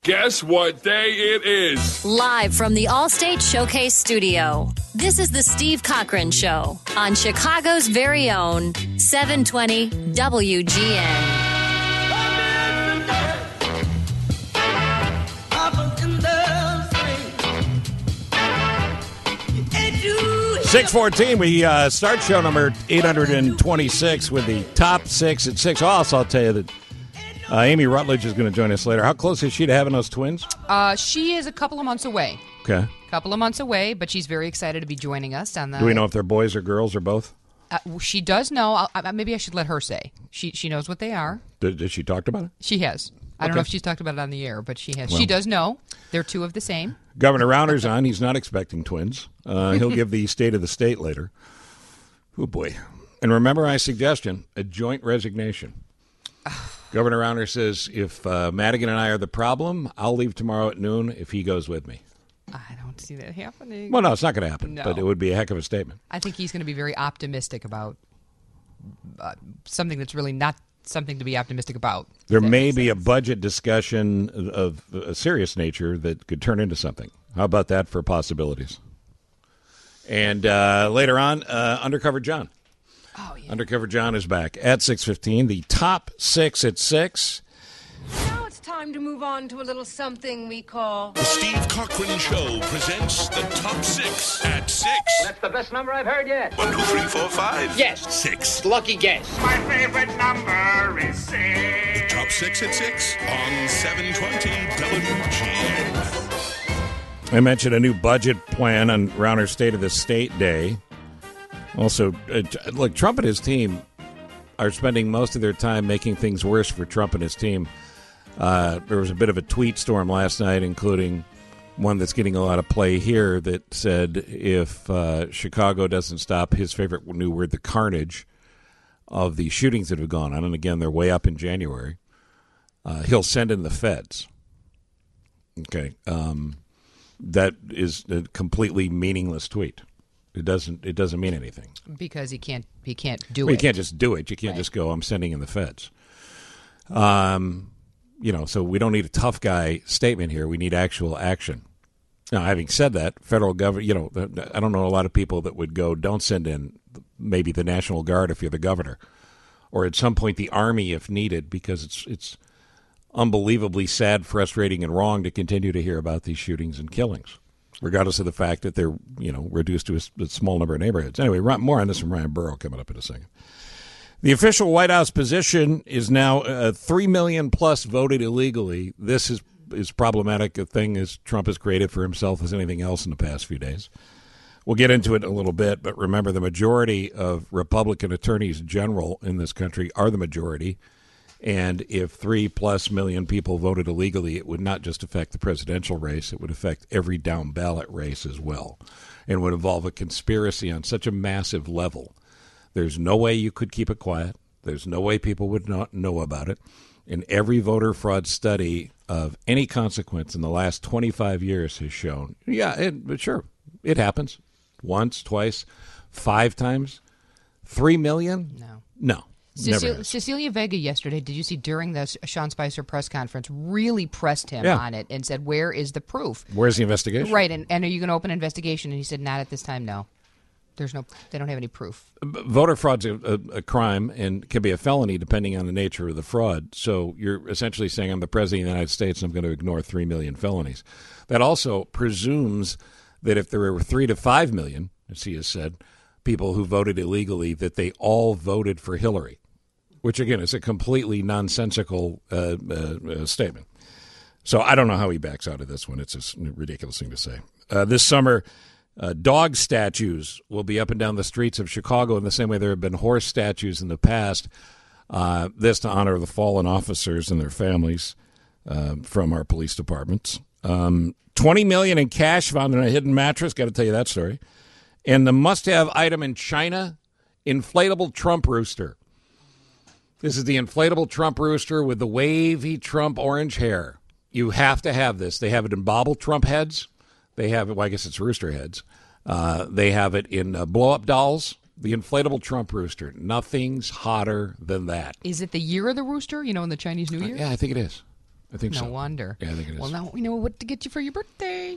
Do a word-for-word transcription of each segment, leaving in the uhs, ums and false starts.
Guess what day it is? Live from the Allstate Showcase Studio. This is the Steve Cochran Show on Chicago's very own seven twenty W G N. six fourteen, we uh, start show number eight hundred twenty-six with the top six at six. Also, I'll tell you that uh, Amy Rutledge is going to join us later. How close is she to having those twins? Uh, she is a couple of months away. Okay. A couple of months away, but she's very excited to be joining us on the. Do we know if they're boys or girls or both? Uh, she does know. I'll, I, maybe I should let her say. She she knows what they are. Did, did she talk about it? She has. I Okay. don't know if she's talked about it on the air, but she has. Well. She does know. They're two of the same. Governor Rauner's on. He's not expecting twins. Uh, he'll give the state of the state later. Oh, boy. And remember my suggestion, a joint resignation. Governor Rauner says, if uh, Madigan and I are the problem, I'll leave tomorrow at noon if he goes with me. I don't see that happening. Well, no, it's not going to happen, No. but it would be a heck of a statement. I think he's going to be very optimistic about uh, something that's really not something to be optimistic about. There That may makes be a sense. budget discussion of a serious nature that could turn into something. How about that for possibilities? And uh, later on, uh, Undercover John. Oh, yeah. Undercover John is back at six fifteen. The top six at six. Now it's time to move on to a little something we call... The Steve Cochran Show presents the top six at six. That's the best number I've heard yet. One, two, three, four, five. Yes. Six. Lucky guess. My favorite number is six. Top six at six on seven twenty W G N. I mentioned a new budget plan on Rauner's State of the State Day. Also, uh, look, Trump and his team are spending most of their time making things worse for Trump and his team. Uh, there was a bit of a tweet storm last night, including one that's getting a lot of play here that said if uh, Chicago doesn't stop his favorite new word, the carnage of the shootings that have gone on, and again, they're way up in January, uh, he'll send in the feds. Okay. Um, that is a completely meaningless tweet. It doesn't. It doesn't mean anything. Because he can't. He can't do Well, it. you can't just do it. You can't Right. just go, I'm sending in the feds. Um, you know, so we don't need a tough guy statement here. We need actual action. Now, having said that, federal government, you know, I don't know a lot of people that would go, don't send in maybe the National Guard if you're the governor, or at some point the Army if needed, because it's it's unbelievably sad, frustrating, and wrong to continue to hear about these shootings and killings, regardless of the fact that they're, you know, reduced to a, a small number of neighborhoods. Anyway, more on this from Ryan Burrow coming up in a second. The official White House position is now uh, three million plus voted illegally. This is is problematic a thing as Trump has created for himself as anything else in the past few days. We'll get into it in a little bit, but remember, the majority of Republican attorneys general in this country are the majority. And if three plus million people voted illegally, it would not just affect the presidential race, it would affect every down ballot race as well, and would involve a conspiracy on such a massive level. There's no way you could keep it quiet. There's no way people would not know about it. And every voter fraud study of any consequence in the last twenty-five years has shown, yeah, it, but sure, it happens. Once, twice, five times. Three million? No. No. Cecil- Cecilia Vega yesterday, did you see during the Sean Spicer press conference, really pressed him Yeah. on it and said, where is the proof? Where's the investigation? Right, and, and are you going to open an investigation? And he said, not at this time, no. There's no, they don't have any proof. Voter fraud's a, a, a crime and can be a felony depending on the nature of the fraud. So you're essentially saying I'm the president of the United States and I'm going to ignore three million felonies. That also presumes that if there were three to five million, as he has said, people who voted illegally, that they all voted for Hillary, which, again, is a completely nonsensical uh, uh, uh, statement. So I don't know how he backs out of this one. It's a ridiculous thing to say. Uh, this summer, uh, dog statues will be up and down the streets of Chicago in the same way there have been horse statues in the past. Uh, this to honor the fallen officers and their families uh, from our police departments. Um, twenty million dollars in cash found in a hidden mattress. Got to tell you that story. And the must-have item in China, inflatable Trump rooster. This is the inflatable Trump rooster with the wavy Trump orange hair. You have to have this. They have it in bobble Trump heads. They have it, well, I guess it's rooster heads. Uh, they have it in uh, blow-up dolls. The inflatable Trump rooster. Nothing's hotter than that. Is it the year of the rooster, you know, in the Chinese New Year? Uh, yeah, I think it is. I think no so. wonder. Yeah, I think it is. Well, now we know what to get you for your birthday.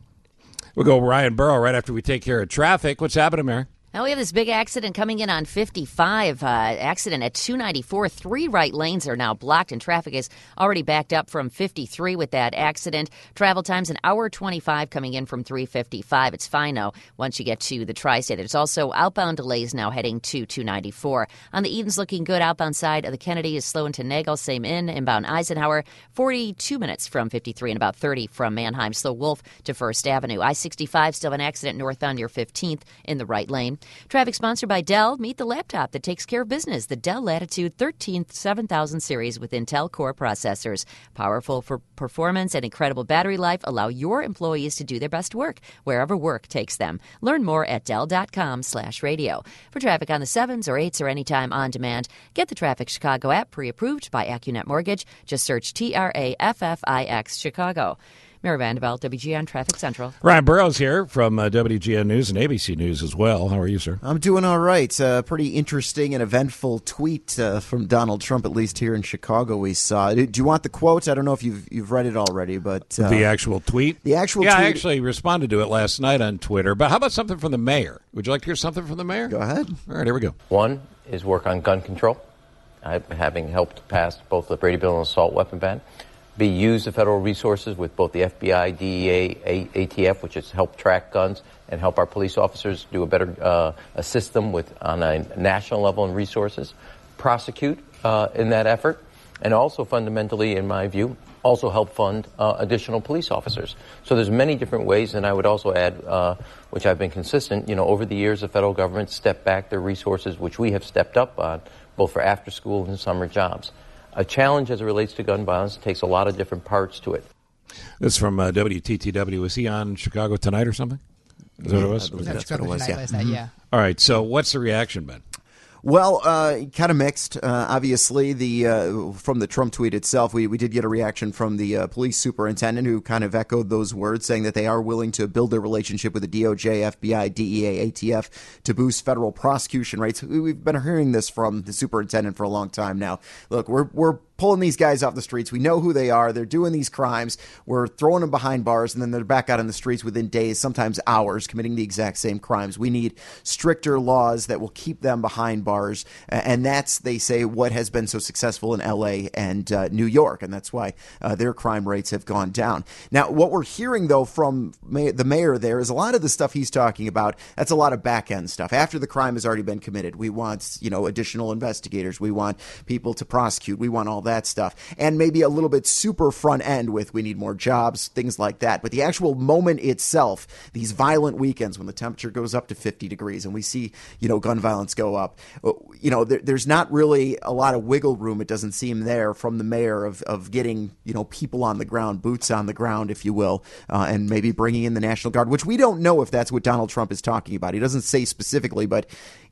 We'll go Ryan Burrow right after we take care of traffic. What's happening, Mary? Now we have this big accident coming in on fifty-five. Uh, accident at two ninety-four. Three right lanes are now blocked, and traffic is already backed up from fifty-three with that accident. Travel times an hour twenty-five coming in from three fifty-five. It's fine, though, once you get to the Tri-State. There's also outbound delays now heading to two ninety-four. On the Edens, looking good. Outbound side of the Kennedy is slow into Nagel. Same in. Inbound Eisenhower, forty-two minutes from fifty-three and about thirty from Mannheim. Slow Wolf to First Avenue. I sixty-five, still an accident northbound near fifteenth in the right lane. Traffic sponsored by Dell. Meet the laptop that takes care of business. The Dell Latitude thirteen seven thousand series with Intel Core processors. Powerful for performance and incredible battery life allow your employees to do their best work wherever work takes them. Learn more at Dell.com slash radio. For traffic on the sevens or eights or anytime on demand, get the Traffic Chicago app pre-approved by AccuNet Mortgage. Just search T R A F F I X Chicago. Mary Vanderbilt, W G N Traffic Central. Ryan Burrows here from uh, W G N News and A B C News as well. How are you, sir? I'm doing all right. A uh, pretty interesting and eventful tweet uh, from Donald Trump, at least here in Chicago, we saw. Do you want the quote? I don't know if you've you've read it already, but uh, the actual tweet. The actual. Yeah, tweet. I actually responded to it last night on Twitter. But how about something from the mayor? Would you like to hear something from the mayor? Go ahead. All right, here we go. One is work on gun control. I've having helped pass both the Brady Bill and assault weapon ban. B, use the federal resources with both the F B I, D E A, A T F, which has helped track guns and help our police officers do a better, uh, assist them with on a national level in resources. Prosecute uh, in that effort, and also fundamentally, in my view, also help fund uh, additional police officers. So there's many different ways, and I would also add, uh, which I've been consistent, you know, over the years, the federal government stepped back their resources, which we have stepped up on, both for after school and summer jobs. A challenge as it relates to gun violence takes a lot of different parts to it. This is from uh, W T T W. Was he on Chicago Tonight or something? Is that what it was? That's, That's what it was, Tonight yeah. last night, yeah. All right, so what's the reaction, Ben? Well, uh, kind of mixed. Uh, obviously, the uh, from the Trump tweet itself, we, we did get a reaction from the uh, police superintendent who kind of echoed those words, saying that they are willing to build their relationship with the D O J, F B I, D E A, A T F to boost federal prosecution rates. We've been hearing this from the superintendent for a long time now. Look, we're we're pulling these guys off the streets. We know who they are. They're doing these crimes. We're throwing them behind bars, and then they're back out on the streets within days, sometimes hours, committing the exact same crimes. We need stricter laws that will keep them behind bars. And that's, they say, what has been so successful in L A and uh, New York. And that's why uh, their crime rates have gone down. Now, what we're hearing, though, from may- the mayor there is a lot of the stuff he's talking about. That's a lot of back end stuff. After the crime has already been committed, we want, you know, additional investigators. We want people to prosecute. We want all that. That stuff, and maybe a little bit super front end with we need more jobs, things like that. But the actual moment itself, these violent weekends when the temperature goes up to fifty degrees and we see, you know, gun violence go up, you know, there, there's not really a lot of wiggle room, it doesn't seem, there from the mayor of, of getting, you know, people on the ground, boots on the ground, if you will, uh, and maybe bringing in the National Guard, which we don't know if that's what Donald Trump is talking about. He doesn't say specifically, but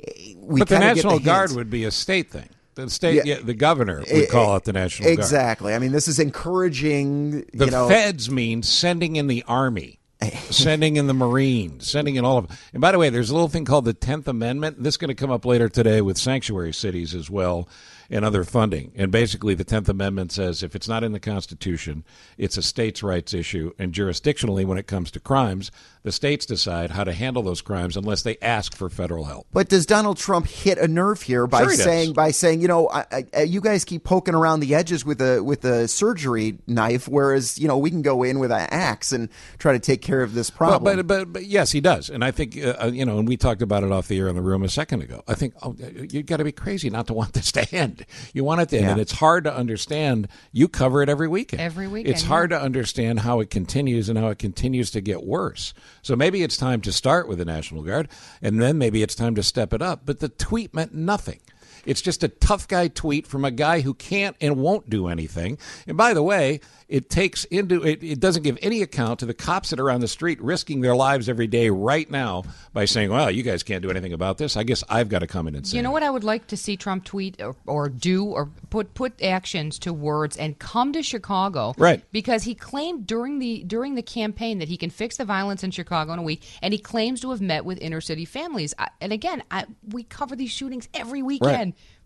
we But the National the Guard would be a state thing. The state, yeah, yeah, the governor would call it the National Guard. Exactly. I mean, this is encouraging. The you know, feds mean sending in the Army, sending in the Marines, sending in all of them. And by the way, there's a little thing called the tenth Amendment. This is going to come up later today with sanctuary cities as well and other funding. And basically, the tenth Amendment says if it's not in the Constitution, it's a states' rights issue. And jurisdictionally, when it comes to crimes, the states decide how to handle those crimes unless they ask for federal help. But does Donald Trump hit a nerve here by sure saying by saying, you know, I, I, you guys keep poking around the edges with a with a surgery knife, whereas, you know, we can go in with an axe and try to take care of this problem. Well, but, but but yes, he does, and I think uh, you know, and we talked about it off the air in the room a second ago. I think oh, you got to be crazy not to want this to end. You want it to end, yeah. and it's hard to understand. You cover it every weekend. Every weekend, it's hard yeah. to understand how it continues and how it continues to get worse. So maybe it's time to start with the National Guard, and then maybe it's time to step it up. But the tweet meant nothing. It's just a tough guy tweet from a guy who can't and won't do anything. And by the way, it takes into it, it doesn't give any account to the cops that are on the street risking their lives every day right now by saying, well, you guys can't do anything about this. I guess I've got to come in and say, you know what I would like to see Trump tweet or, or do or put put actions to words and come to Chicago. Right. Because he claimed during the during the campaign that he can fix the violence in Chicago in a week, and he claims to have met with inner city families. I, and again, I, we cover these shootings every weekend. Right.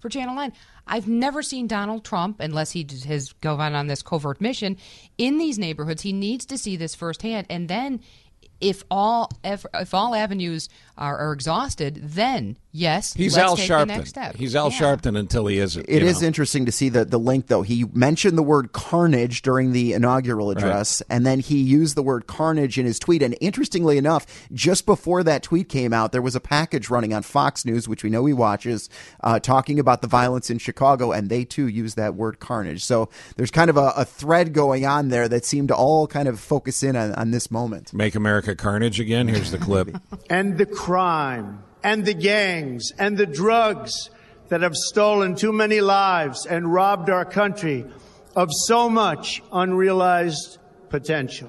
for Channel nine. I've never seen Donald Trump, unless he has gone on this covert mission, in these neighborhoods. He needs to see this firsthand. And then if all if, if all avenues are, are exhausted, then, yes, He's let's Al take Sharpton. the next step. He's Al yeah. Sharpton until he isn't. It is know? interesting to see the, the link, though. He mentioned the word carnage during the inaugural address, right. and then he used the word carnage in his tweet. And interestingly enough, just before that tweet came out, there was a package running on Fox News, which we know he watches, uh, talking about the violence in Chicago, and they, too, used that word carnage. So there's kind of a, a thread going on there that seemed to all kind of focus in on, on this moment. Make America carnage again? Here's the clip. And the crime and the gangs and the drugs that have stolen too many lives and robbed our country of so much unrealized potential.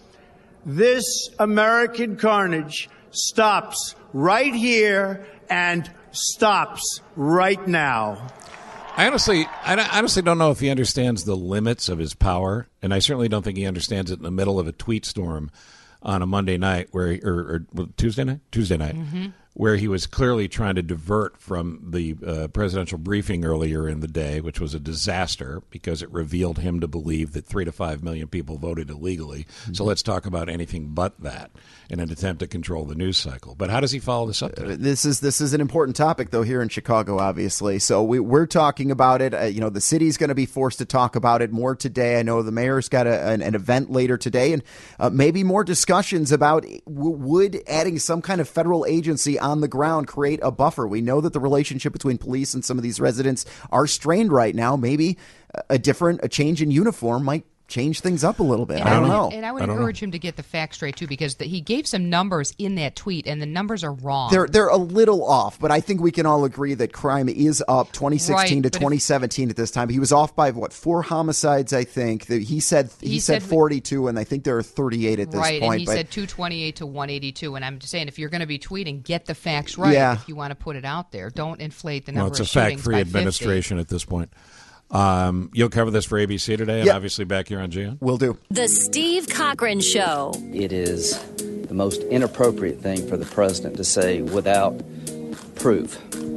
This American carnage stops right here and stops right now. I honestly, I honestly don't know if he understands the limits of his power, and I certainly don't think he understands it in the middle of a tweet storm on a Monday night, where he, or, or Tuesday night, Tuesday night, mm-hmm. where he was clearly trying to divert from the uh, presidential briefing earlier in the day, which was a disaster because it revealed him to believe that three to five million people voted illegally. Mm-hmm. So let's talk about anything but that in an attempt to control the news cycle. But how does he follow this up today? Uh, this is this is an important topic, though, here in Chicago, obviously. So we, we're talking about it. Uh, you know, the city's going to be forced to talk about it more today. I know the mayor's got a, an, an event later today, and uh, maybe more discussions about w- would adding some kind of federal agency on the ground create a buffer. We know that the relationship between police and some of these residents are strained right now. Maybe a different, a change in uniform might change things up a little bit. And I don't would, know. And I would I don't encourage know. him to get the facts straight, too, because the, he gave some numbers in that tweet, and the numbers are wrong. They're they're a little off, but I think we can all agree that crime is up twenty sixteen right, to twenty seventeen if, at this time. He was off by, what, four homicides, I think. He said he, he said, said forty-two, and I think there are thirty-eight at this right, point. Right, and he but, said two twenty-eight to one eighty-two, and I'm just saying, if you're going to be tweeting, get the facts right yeah. if you want to put it out there. Don't inflate the number Well, it's a of shootings fact-free by administration fifty. at this point. Um, you'll cover this for A B C today, and yep. obviously back here on G N. Will do. The Steve Cochran Show. It is the most inappropriate thing for the president to say without proof.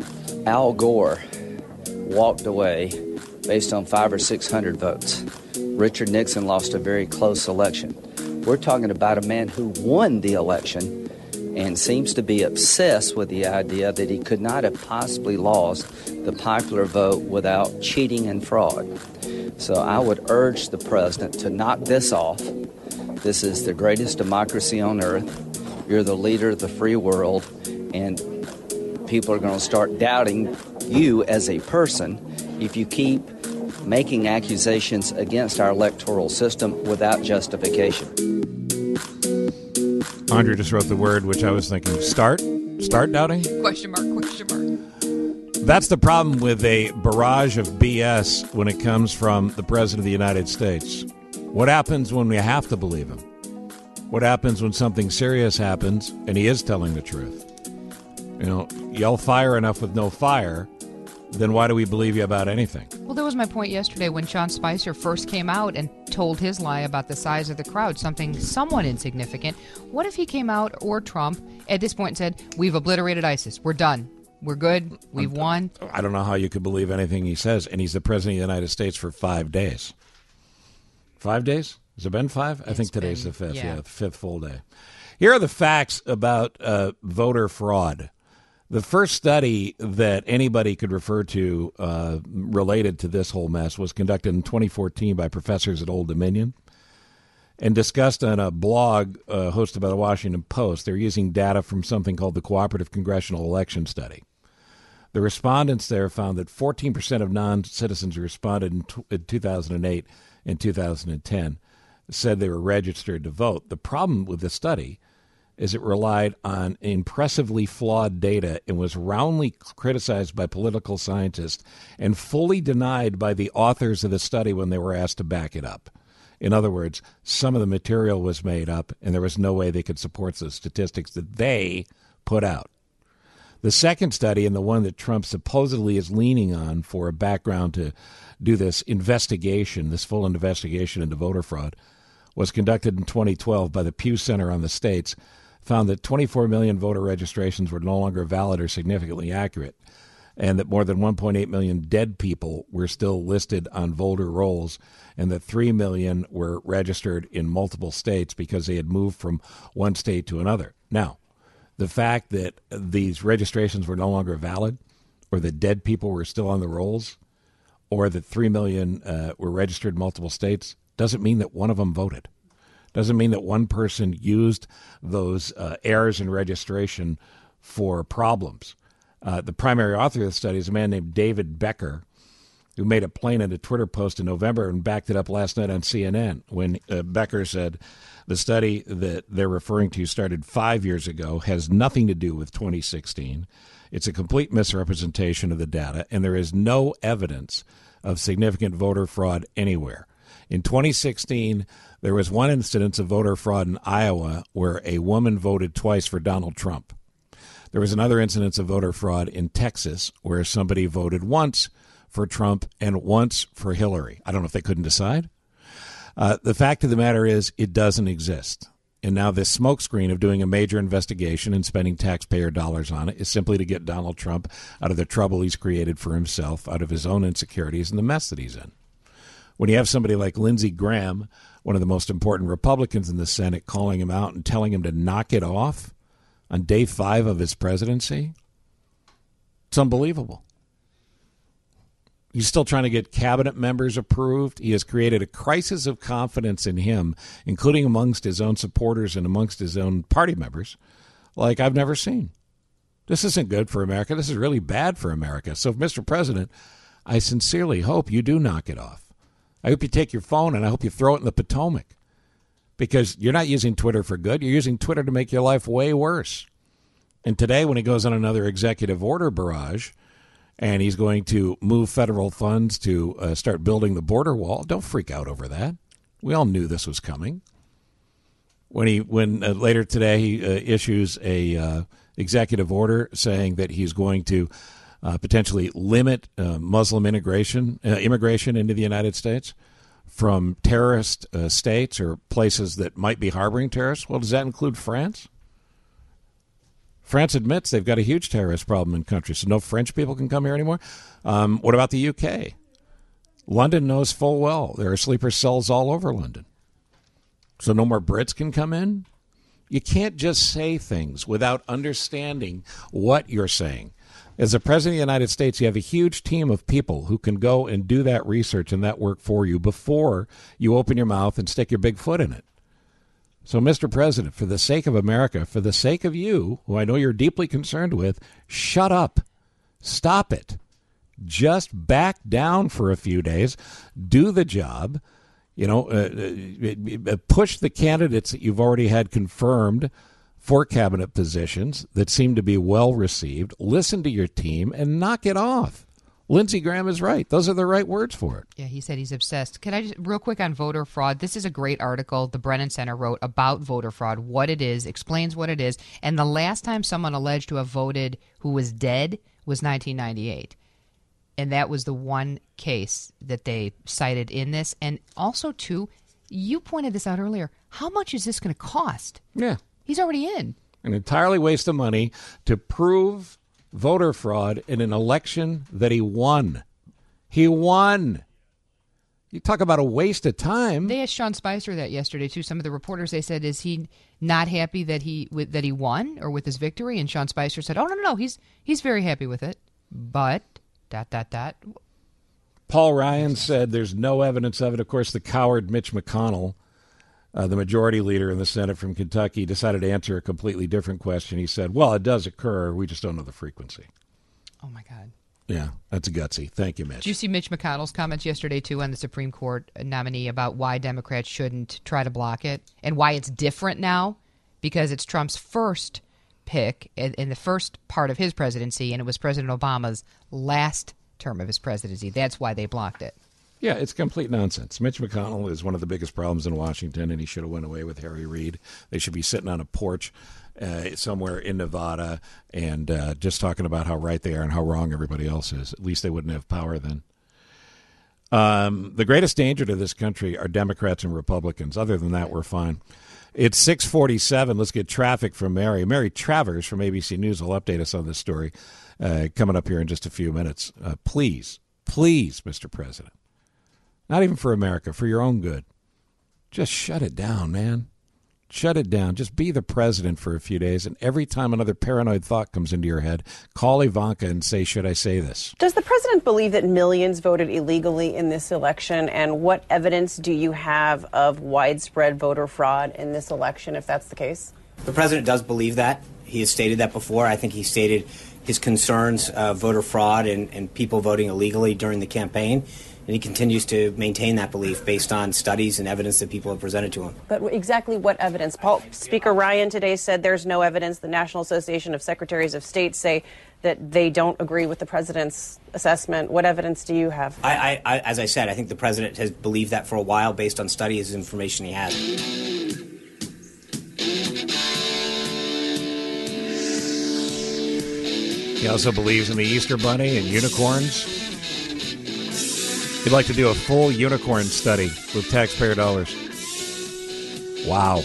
Al Gore walked away based on five or six hundred votes. Richard Nixon lost a very close election. We're talking about a man who won the election and seems to be obsessed with the idea that he could not have possibly lost the popular vote without cheating and fraud. So I would urge the president to knock this off. This is the greatest democracy on earth. You're the leader of the free world, and people are going to start doubting you as a person if you keep making accusations against our electoral system without justification. Andre just wrote the word, which I was thinking, start? Start doubting? Question mark, question mark. That's the problem with a barrage of B S when it comes from the President of the United States. What happens when we have to believe him? What happens when something serious happens and he is telling the truth? You know, yell fire enough with no fire, then why do we believe you about anything? Well, that was my point yesterday when Sean Spicer first came out and told his lie about the size of the crowd, something somewhat insignificant. What if he came out, or Trump, at this point and said, we've obliterated ISIS, we're done, we're good, we've won? I don't know how you could believe anything he says, and he's the President of the United States for five days. Five days? Has it been five? I It's think today's been, the fifth, yeah. yeah, the fifth full day. Here are the facts about uh, voter fraud. The first study that anybody could refer to uh, related to this whole mess was conducted in twenty fourteen by professors at Old Dominion and discussed on a blog uh, hosted by the Washington Post. They're using data from something called the Cooperative Congressional Election Study. The respondents there found that fourteen percent of non-citizens who responded in, t- in two thousand eight and two thousand ten said they were registered to vote. The problem with the study is it relied on impressively flawed data and was roundly criticized by political scientists and fully denied by the authors of the study when they were asked to back it up. In other words, some of the material was made up, and there was no way they could support the statistics that they put out. The second study, and the one that Trump supposedly is leaning on for a background to do this investigation, this full investigation into voter fraud, was conducted in twenty twelve by the Pew Center on the States, found that twenty-four million voter registrations were no longer valid or significantly accurate. and that more than one point eight million dead people were still listed on voter rolls, and that three million were registered in multiple states because they had moved from one state to another. Now, the fact that these registrations were no longer valid, or that dead people were still on the rolls, or that three million uh, were registered in multiple states, doesn't mean that one of them voted. Doesn't mean that one person used those uh, errors in registration for problems. Uh, the primary author of the study is a man named David Becker, who made it plain in a Twitter post in November and backed it up last night on C N N when uh, Becker said the study that they're referring to started five years ago, has nothing to do with twenty sixteen. It's a complete misrepresentation of the data, and there is no evidence of significant voter fraud anywhere. In twenty sixteen, there was one incidence of voter fraud in Iowa where a woman voted twice for Donald Trump. There was another incidence of voter fraud in Texas where somebody voted once for Trump and once for Hillary. I don't know if they couldn't decide. Uh, the fact of the matter is it doesn't exist. And now this smokescreen of doing a major investigation and spending taxpayer dollars on it is simply to get Donald Trump out of the trouble he's created for himself, out of his own insecurities and the mess that he's in. When you have somebody like Lindsey Graham, one of the most important Republicans in the Senate, calling him out and telling him to knock it off on day five of his presidency, it's unbelievable. He's still trying to get cabinet members approved. He has created a crisis of confidence in him, including amongst his own supporters and amongst his own party members, like I've never seen. This isn't good for America. This is really bad for America. So, Mister President, I sincerely hope you do knock it off. I hope you take your phone and I hope you throw it in the Potomac, because you're not using Twitter for good. You're using Twitter to make your life way worse. And today, when he goes on another executive order barrage, and he's going to move federal funds to uh, start building the border wall, don't freak out over that. We all knew this was coming. When he, when uh, later today he uh, issues a uh, executive order saying that he's going to uh, potentially limit uh, Muslim immigration, uh, immigration into the United States from terrorist uh, states or places that might be harboring terrorists. Well, does that include France? France admits they've got a huge terrorist problem in the country, so no French people can come here anymore. Um, what about the U K? London knows full well there are sleeper cells all over London. So no more Brits can come in? You can't just say things without understanding what you're saying. As the President of the United States, you have a huge team of people who can go and do that research and that work for you before you open your mouth and stick your big foot in it. So, Mister President, for the sake of America, for the sake of you, who I know you're deeply concerned with, shut up. Stop it. Just back down for a few days. Do the job. You know, uh, uh, push the candidates that you've already had confirmed for cabinet positions that seem to be well received. Listen to your team and knock it off. Lindsey Graham is right. Those are the right words for it. Yeah, he said he's obsessed. Can I just, real quick on voter fraud, this is a great article the Brennan Center wrote about voter fraud, what it is, explains what it is. And the last time someone alleged to have voted who was dead was nineteen ninety-eight. And that was the one case that they cited in this. And also, too, you pointed this out earlier. How much is this going to cost? Yeah. He's already in. An entirely waste of money to prove voter fraud in an election that he won. He won. You talk about a waste of time. They asked Sean Spicer that yesterday, too. Some of the reporters, they said, is he not happy that he with, that he won or with his victory? And Sean Spicer said, oh, no, no, no. He's, he's very happy with it. But, dot, dot, dot. Paul Ryan said there's no evidence of it. Of course, the coward Mitch McConnell, Uh, the majority leader in the Senate from Kentucky, decided to answer a completely different question. He said, well, it does occur. We just don't know the frequency. Oh, my God. Yeah, that's gutsy. Thank you, Mitch. Did you see Mitch McConnell's comments yesterday, too, on the Supreme Court nominee about why Democrats shouldn't try to block it and why it's different now? Because it's Trump's first pick in, in the first part of his presidency, and it was President Obama's last term of his presidency. That's why they blocked it. Yeah, it's complete nonsense. Mitch McConnell is one of the biggest problems in Washington, and he should have went away with Harry Reid. They should be sitting on a porch uh, somewhere in Nevada and uh, just talking about how right they are and how wrong everybody else is. At least they wouldn't have power then. Um, the greatest danger to this country are Democrats and Republicans. Other than that, we're fine. It's six forty-seven. Let's get traffic from Mary. Mary Travers from A B C News will update us on this story. uh, coming up here in just a few minutes. Uh, please, please, Mister President, not even for America, for your own good, just shut it down, man. Shut it down. Just be the president for a few days, and every time another paranoid thought comes into your head, call Ivanka and say, should I say this? Does the president believe that millions voted illegally in this election, and what evidence do you have of widespread voter fraud in this election, if that's the case? The president does believe that. He has stated that before. I think he stated his concerns of voter fraud and, and people voting illegally during the campaign. And he continues to maintain that belief based on studies and evidence that people have presented to him. But exactly what evidence? Paul, Speaker Ryan today said there's no evidence. The National Association of Secretaries of State say that they don't agree with the president's assessment. What evidence do you have? I, I, I, as I said, I think the president has believed that for a while based on studies and information he has. He also believes in the Easter Bunny and unicorns. He'd like to do a full unicorn study with taxpayer dollars. Wow.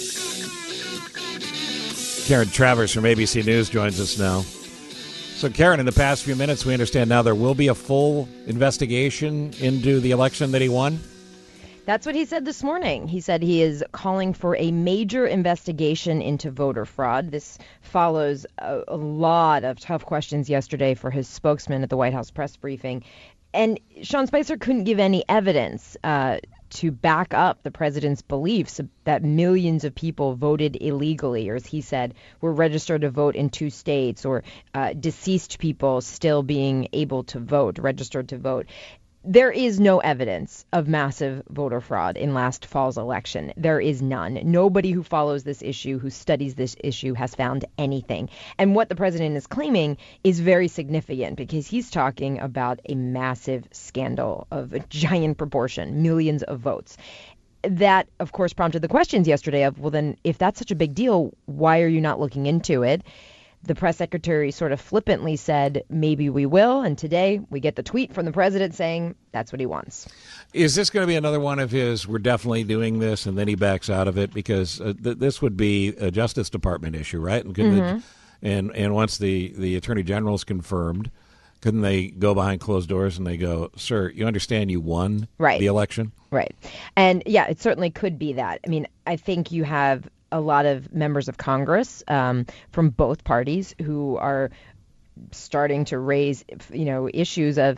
Karen Travers from A B C News joins us now. So, Karen, in the past few minutes, we understand now there will be a full investigation into the election that he won? That's what he said this morning. He said he is calling for a major investigation into voter fraud. This follows a, a lot of tough questions yesterday for his spokesman at the White House press briefing. And Sean Spicer couldn't give any evidence uh, to back up the president's beliefs that millions of people voted illegally, or as he said, were registered to vote in two states, or uh, deceased people still being able to vote, registered to vote. There is no evidence of massive voter fraud in last fall's election. There is none. Nobody who follows this issue, who studies this issue, has found anything. And what the president is claiming is very significant because he's talking about a massive scandal of a giant proportion, millions of votes. That, of course, prompted the questions yesterday of, well, then, if that's such a big deal, why are you not looking into it? The press secretary sort of flippantly said, maybe we will. And today we get the tweet from the president saying that's what he wants. Is this going to be another one of his, we're definitely doing this, and then he backs out of it? Because uh, th- this would be a Justice Department issue, right? And couldn't Mm-hmm. it, and, and once the, the Attorney General is confirmed, couldn't they go behind closed doors and they go, sir, you understand you won right. the election? Right. And, yeah, it certainly could be that. I mean, I think you have a lot of members of Congress um, from both parties who are starting to raise, you know, issues of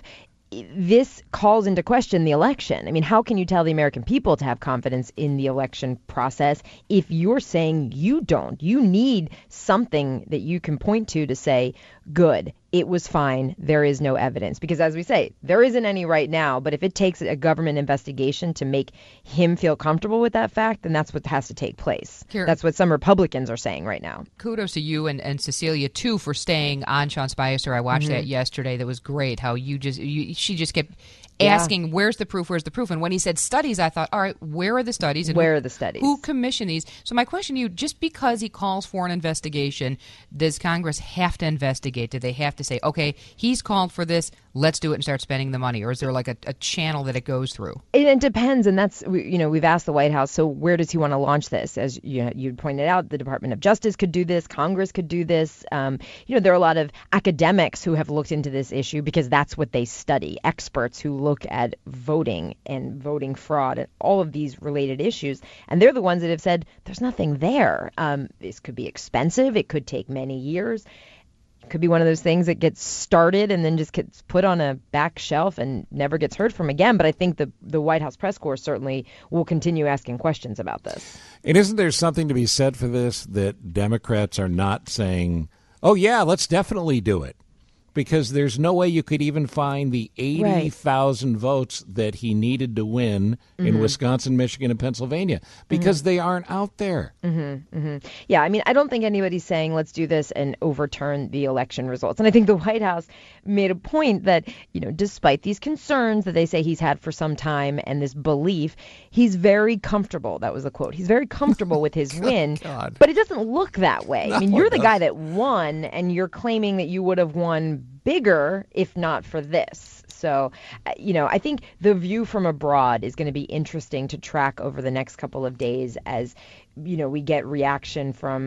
this calls into question the election. I mean, how can you tell the American people to have confidence in the election process if you're saying you don't? You need something that you can point to to say, good, it was fine, there is no evidence. Because as we say, there isn't any right now, but if it takes a government investigation to make him feel comfortable with that fact, then that's what has to take place. Karen, that's what some Republicans are saying right now. Kudos to you and, and Cecilia, too, for staying on Sean Spicer. I watched Mm-hmm. that yesterday. That was great, how you just, you, she just kept Yeah. asking, where's the proof, where's the proof? And when he said studies, I thought, all right, where are the studies? And Where who, are the studies? Who commissioned these? So my question to you, just because he calls for an investigation, does Congress have to investigate? Do they have to say, okay, he's called for this, let's do it and start spending the money? Or is there like a, a channel that it goes through? It, it depends, and that's, you know, we've asked the White House, so where does he want to launch this? As you know, you pointed out, the Department of Justice could do this, Congress could do this. Um, you know, there are a lot of academics who have looked into this issue because that's what they study, experts who look at voting and voting fraud and all of these related issues, and they're the ones that have said there's nothing there. Um, this could be expensive, it could take many years. Could be one of those things that gets started and then just gets put on a back shelf and never gets heard from again. But I think the the White House press corps certainly will continue asking questions about this. And isn't there something to be said for this, that Democrats are not saying, oh, yeah, let's definitely do it? Because there's no way you could even find the eighty thousand right. votes that he needed to win in mm-hmm. Wisconsin, Michigan, and Pennsylvania, because mm-hmm. they aren't out there. Mm-hmm. Mm-hmm. Yeah, I mean, I don't think anybody's saying let's do this and overturn the election results. And I think the White House made a point that, you know, despite these concerns that they say he's had for some time and this belief, he's very comfortable. That was the quote. He's very comfortable with his win, God. But it doesn't look that way. No, I mean, you're the doesn't. guy that won, and you're claiming that you would have won bigger if not for this. So, uh, you know, I think the view from abroad is going to be interesting to track over the next couple of days as, you know, we get reaction from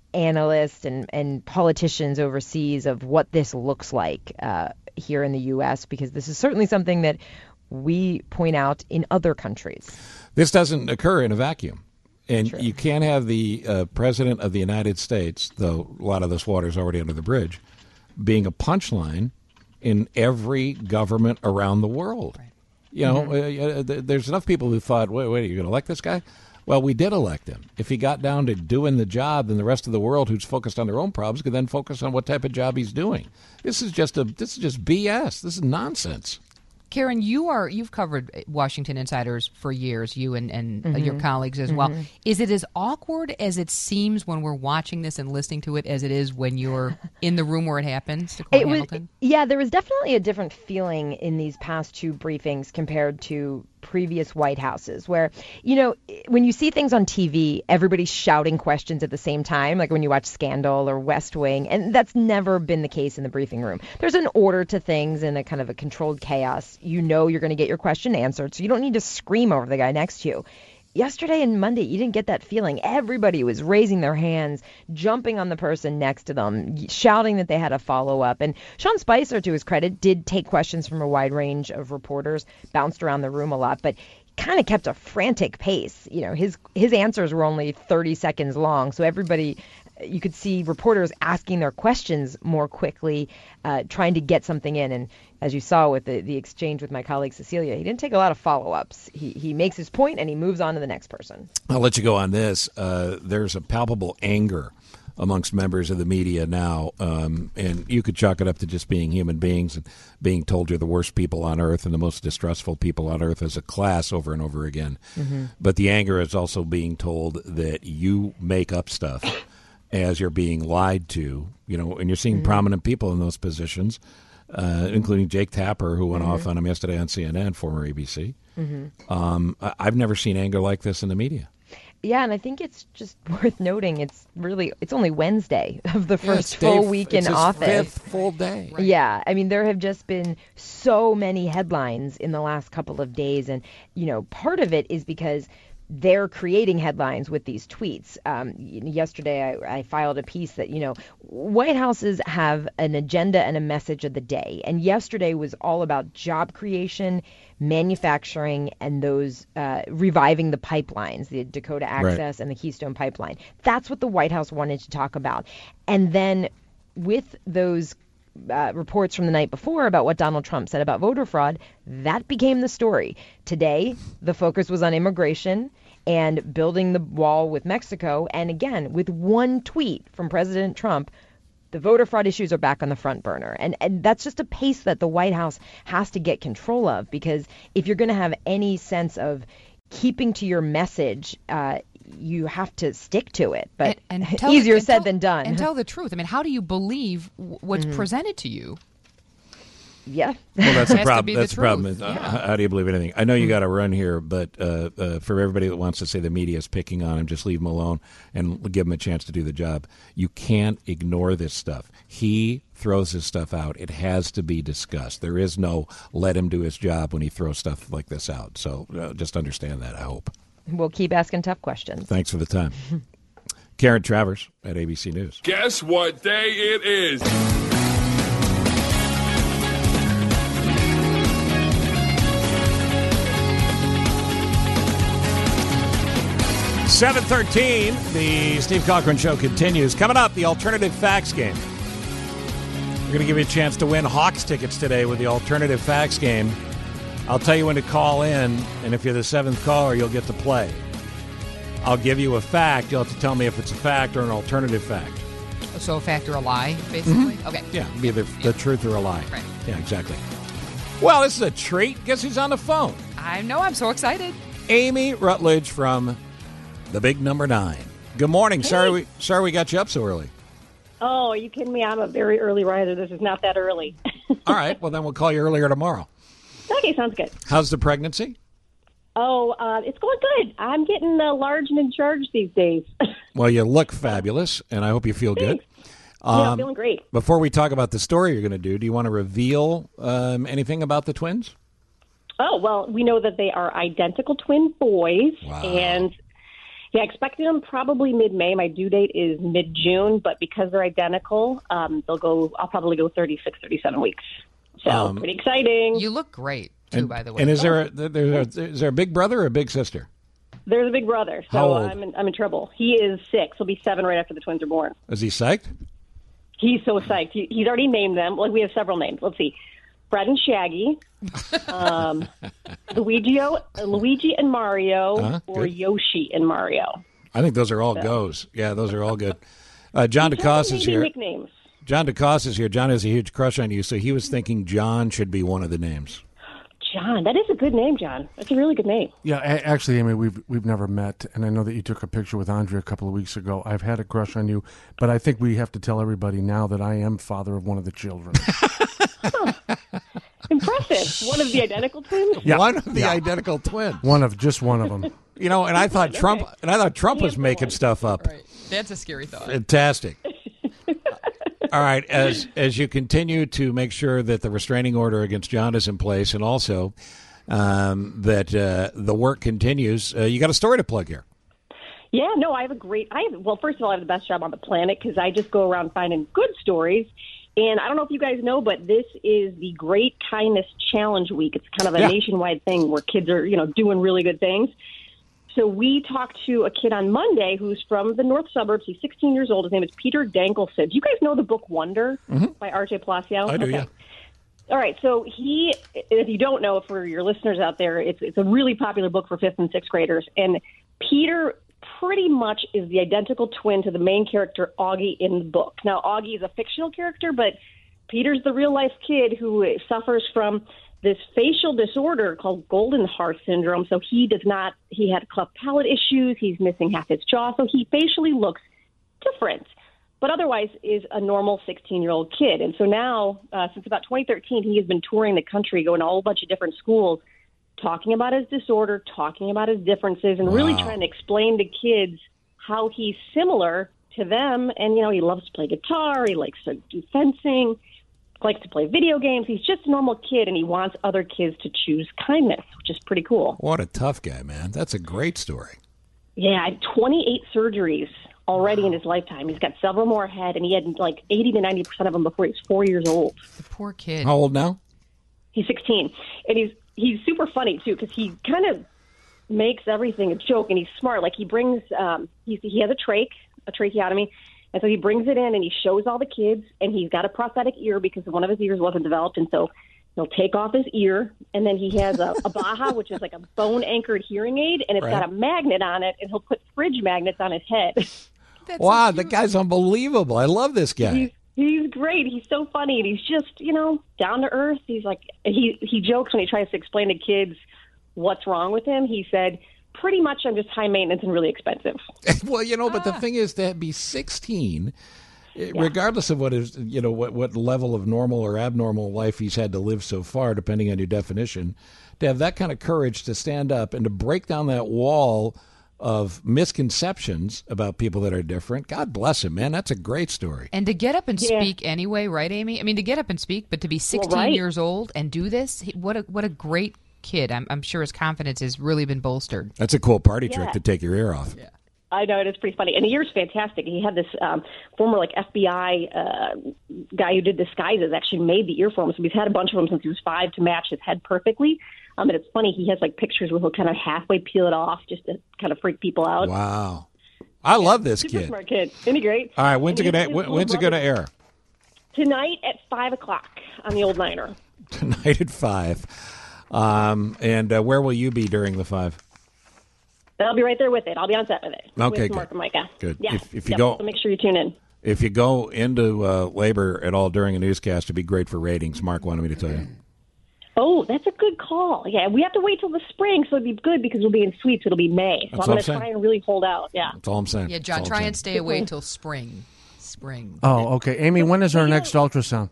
analysts and, and politicians overseas of what this looks like uh, here in the U S, because this is certainly something that we point out in other countries. This doesn't occur in a vacuum. And True. You can't have the uh, President of the United States, though a lot of this water is already under the bridge, being a punchline in every government around the world. Right. You know, mm-hmm. uh, there's enough people who thought, wait, wait, are you going to elect this guy? Well, we did elect him. If he got down to doing the job, then the rest of the world who's focused on their own problems could then focus on what type of job he's doing. This is just a this is just B S. This is nonsense. Karen, you are you've covered Washington insiders for years, you and, and mm-hmm. your colleagues as mm-hmm. well. Is it as awkward as it seems when we're watching this and listening to it as it is when you're in the room where it happens, Dakota it was, Hamilton? Yeah, there was definitely a different feeling in these past two briefings compared to previous White Houses, where, you know, when you see things on T V, everybody's shouting questions at the same time, like when you watch Scandal or West Wing, and that's never been the case in the briefing room. There's an order to things and a kind of a controlled chaos. You know you're going to get your question answered, so you don't need to scream over the guy next to you. Yesterday and Monday, you didn't get that feeling. Everybody was raising their hands, jumping on the person next to them, shouting that they had a follow-up. And Sean Spicer, to his credit, did take questions from a wide range of reporters, bounced around the room a lot, but kind of kept a frantic pace. You know, his his answers were only thirty seconds long, so everybody, you could see reporters asking their questions more quickly, uh, trying to get something in. And as you saw with the, the exchange with my colleague Cecilia, he didn't take a lot of follow-ups. He he makes his point and he moves on to the next person. I'll let you go on this. Uh, there's a palpable anger amongst members of the media now, um, and you could chalk it up to just being human beings and being told you're the worst people on earth and the most distrustful people on earth as a class over and over again. Mm-hmm. But the anger is also being told that you make up stuff as you're being lied to, you know, and you're seeing mm-hmm. prominent people in those positions, uh, including Jake Tapper, who went mm-hmm. off on him yesterday on C N N, former A B C. Mm-hmm. Um, I- I've never seen anger like this in the media. Yeah, and I think it's just worth noting it's really it's only Wednesday of the first yeah, full day, week it's in his office. Fifth full day. Right. Yeah, I mean there have just been so many headlines in the last couple of days, and you know part of it is because they're creating headlines with these tweets. Um, yesterday, I, I filed a piece that, you know, White Houses have an agenda and a message of the day. And yesterday was all about job creation, manufacturing, and those uh, reviving the pipelines, the Dakota Access right. and the Keystone Pipeline. That's what the White House wanted to talk about. And then with those Uh, reports from the night before about what Donald Trump said about voter fraud, that became the story. Today, the focus was on immigration and building the wall with Mexico. And again, with one tweet from President Trump, the voter fraud issues are back on the front burner. And, and that's just a pace that the White House has to get control of, because if you're going to have any sense of keeping to your message, uh, you have to stick to it, but and, and tell, easier and said tell, than done. And tell the truth. I mean, how do you believe what's mm-hmm. presented to you? Yeah. Well, that's the problem. That's the, the problem. Yeah. Uh, how do you believe anything? I know you got to run here, but uh, uh, for everybody that wants to say the media is picking on him, just leave him alone and give him a chance to do the job. You can't ignore this stuff. He throws his stuff out. It has to be discussed. There is no let him do his job when he throws stuff like this out. So uh, just understand that, I hope. We'll keep asking tough questions. Thanks for the time. Karen Travers at A B C News. Guess what day it is? seven thirteen, the Steve Cochran Show continues. Coming up, the Alternative Facts Game. We're going to give you a chance to win Hawks tickets today with the Alternative Facts Game. I'll tell you when to call in, and if you're the seventh caller, you'll get to play. I'll give you a fact. You'll have to tell me if it's a fact or an alternative fact. So a fact or a lie, basically? Mm-hmm. Okay. Yeah, be the, the truth or a lie. Right. Yeah, exactly. Well, this is a treat. Guess who's on the phone? I know. I'm so excited. Amy Rutledge from the Big Number Nine. Good morning. Hey. Sorry we sorry we got you up so early. Oh, are you kidding me? I'm a very early riser. This is not that early. All right. Well, then we'll call you earlier tomorrow. Okay, sounds good. How's the pregnancy? Oh, uh, it's going good. I'm getting uh, large and in charge these days. Well, you look fabulous, and I hope you feel Thanks. good. Um, yeah, um, feeling great. Before we talk about the story you're going to do, do you want to reveal um, anything about the twins? Oh, well, we know that they are identical twin boys. Wow. And, Yeah, expecting them probably mid-May. My due date is mid-June, but because they're identical, um, they'll go. I'll probably go thirty-six, thirty-seven weeks. So Um, pretty exciting. You look great too, And, by the way. and is there a, there's a, is there a big brother or a big sister? There's a big brother, How so old? I'm in, I'm in trouble. He is six. He'll be seven right after the twins are born. Is he psyched? He's so psyched. He, he's already named them. Like we have several names. Let's see, Fred and Shaggy, um, Luigi, Luigi and Mario, Uh-huh, or good. Yoshi and Mario. I think those are all So- goes. Yeah, those are all good. Uh, John DeCoste is Maybe here. nicknames. John DeCoste is here. John has a huge crush on you, so he was thinking John should be one of the names. John, that is a good name, John. That's a really good name. Yeah, a- actually, Amy, we've we've never met, and I know that you took a picture with Andre a couple of weeks ago. I've had a crush on you, but I think we have to tell everybody now that I am father of one of the children. Impressive. One of the identical twins? Yeah. One of the Yeah. identical twins. One of just one of them. You know, and I thought Trump and I thought Trump was making stuff up. That's a scary thought. Fantastic. All right, as as you continue to make sure that the restraining order against John is in place, and also um, that uh, the work continues, uh, you got a story to plug here. Yeah, no, I have a great. I have, well, first of all, I have the best job on the planet because I just go around finding good stories. And I don't know if you guys know, but this is the Great Kindness Challenge Week. It's kind of a Yeah. nationwide thing where kids are, you know, doing really good things. So we talked to a kid on Monday who's from the north suburbs. He's sixteen years old. His name is Peter Dankelson. Do you guys know the book Wonder Mhm. by R J Palacio? I do, Okay. yeah. All right, so he, if you don't know, for your listeners out there, it's it's a really popular book for fifth and sixth graders. And Peter pretty much is the identical twin to the main character, Augie, in the book. Now, Augie is a fictional character, but Peter's the real-life kid who suffers from this facial disorder called golden heart syndrome. So he does not, he had cleft palate issues, he's missing half his jaw, so he facially looks different, but otherwise is a normal sixteen-year-old kid. And so now, uh, since about twenty thirteen, he has been touring the country, going to a whole bunch of different schools, talking about his disorder, talking about his differences, and really Wow. trying to explain to kids how he's similar to them. And, you know, he loves to play guitar, he likes to do fencing, likes to play video games. He's just a normal kid, and he wants other kids to choose kindness, which is pretty cool. What a tough guy, man. That's a great story. Yeah, I had twenty-eight surgeries already in his lifetime. He's got several more ahead, and he had like eighty to ninety percent of them before he was four years old. The poor kid. How old now? He's sixteen, and he's he's super funny too because he kind of makes everything a joke, and he's smart. Like he brings um, he's, he has a trach, a tracheotomy, and so he brings it in and he shows all the kids, and he's got a prosthetic ear because one of his ears wasn't developed, and so he'll take off his ear, and then he has a, a Baja, which is like a bone anchored hearing aid, and it's Right. got a magnet on it, and he'll put fridge magnets on his head. Wow, the guy's unbelievable. I love this guy. He's he's great. He's so funny, and he's just, you know, down to earth. He's like he he jokes when he tries to explain to kids what's wrong with him. He said, "Pretty much, I'm just high maintenance and really expensive." Well, you know, but the thing is to be sixteen, regardless of what is, you know, what, what level of normal or abnormal life he's had to live so far, depending on your definition, to have that kind of courage to stand up and to break down that wall of misconceptions about people that are different. God bless him, man. That's a great story. And to get up and Yeah. speak anyway, right, Amy? I mean, to get up and speak, but to be sixteen right. years old and do this, he- what a what a great kid. I'm, I'm sure his confidence has really been bolstered. That's a cool party trick Yeah. to take your ear off. I know, it is pretty funny. And the ear's fantastic. He had this um, former like F B I uh, guy who did disguises actually made the ear for him. So he's had a bunch of them since he was five to match his head perfectly. Um, and it's funny, he has like pictures where he'll kind of halfway peel it off just to kind of freak people out. Wow. I love this Super kid. smart kid. Isn't he great? All right, when's it And gonna his- when- his when's it little gonna air? Tonight at five o'clock on the old Niner. Tonight at five. Um, and uh, where will you be during the five? I'll be right there with it. I'll be on set with it. Okay, with good. Mark and Micah. Good. Yeah. If- if you Yep. go- So make sure you tune in. If you go into uh, labor at all during a newscast, it'd be great for ratings. Mark wanted me to tell you. Oh, that's a good call. Yeah, we have to wait till the spring, so it'd be good because we'll be in sweeps. It'll be May. So That's I'm what going I'm to saying. try and really hold out. Yeah. That's all I'm saying. Yeah, That's John, all I'm try saying. and stay away till spring. Spring. Oh, okay. Amy, when is our next ultrasound?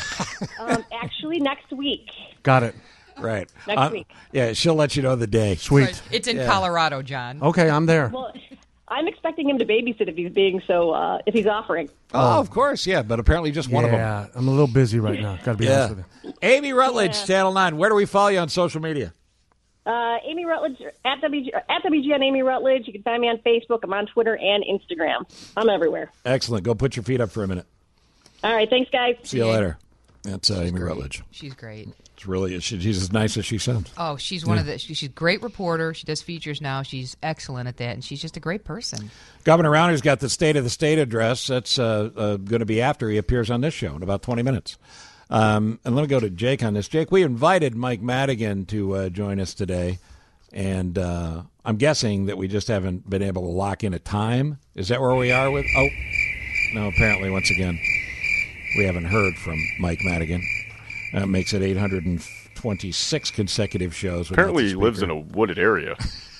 Um, actually, next week. Got it. Right. Next Uh, week. Yeah, she'll let you know the day. Sweet. It's in Yeah. Colorado, John. Okay, I'm there. Well, I'm expecting him to babysit if he's being so, uh, if he's offering. Oh, of course, yeah, but apparently just one of them. Yeah, I'm a little busy right now. Got to be Yeah. honest with you. Amy Rutledge, Yeah. Channel nine. Where do we follow you on social media? Uh, Amy Rutledge, at, W G, at W G N Amy Rutledge. You can find me on Facebook. I'm on Twitter and Instagram. I'm everywhere. Excellent. Go put your feet up for a minute. All right. Thanks, guys. See you later. That's uh, Amy great. Rutledge. She's great. It's really she, she's as nice as she sounds. Oh, she's one Yeah. of the. She, she's a great reporter. She does features now. She's excellent at that, and she's just a great person. Governor Rauner's got the State of the State address. That's uh, uh, going to be after he appears on this show in about twenty minutes. Um, and let me go to Jake on this. Jake, we invited Mike Madigan to uh, join us today, and uh, I'm guessing that we just haven't been able to lock in a time. Is that where we are with? Oh, no, apparently, once again, we haven't heard from Mike Madigan. That makes it eight hundred twenty-six consecutive shows. Apparently he lives in a wooded area.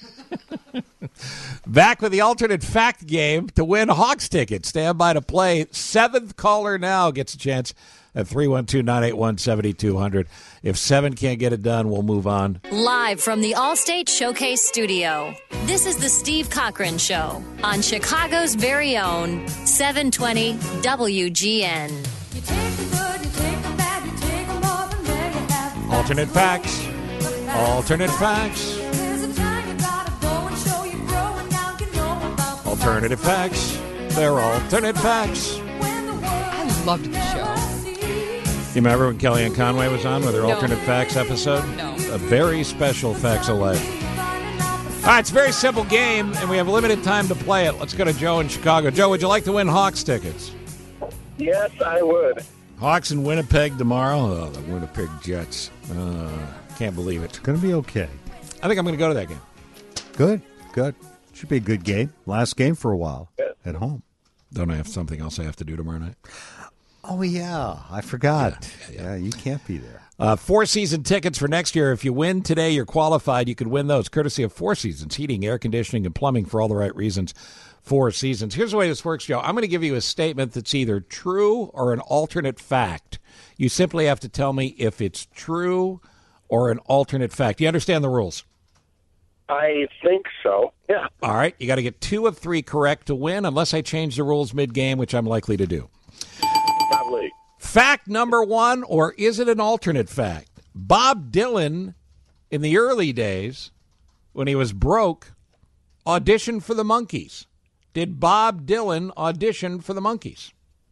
Back with the alternate fact game to win Hawks tickets. Stand by to play. Seventh caller now gets a chance at three one two, nine eight one, seven two zero zero. If seven can't get it done, we'll move on. Live from the Allstate Showcase Studio, this is the Steve Cochran Show on Chicago's very own seven twenty W G N. Alternate facts. Alternate facts. Alternative facts. They're alternate facts. I loved the show. You remember when Kellyanne Conway was on with her No. alternate facts episode? No. A very special Facts of Life. All right, it's a very simple game, and we have limited time to play it. Let's go to Joe in Chicago. Joe, would you like to win Hawks tickets? Yes, I would. Hawks in Winnipeg tomorrow. Oh, the Winnipeg Jets. Uh, can't believe it. It's going to be okay. I think I'm going to go to that game. Good, good. Should be a good game. Last game for a while at home. Don't I have something else I have to do tomorrow night? Oh, yeah. I forgot. Yeah, yeah, yeah. You can't be there. Uh, four season tickets for next year. If you win today, you're qualified. You could win those courtesy of Four Seasons, heating, air conditioning, and plumbing for all the right reasons. Four Seasons. Here's the way this works, Joe. I'm going to give you a statement that's either true or an alternate fact. You simply have to tell me if it's true or an alternate fact. Do you understand the rules? I think so, yeah. All right. You got to get two of three correct to win, unless I change the rules mid-game, which I'm likely to do. Probably. Fact number one, or is it an alternate fact? Bob Dylan, in the early days, when he was broke, auditioned for the Monkees. Did Bob Dylan audition for the Monkees?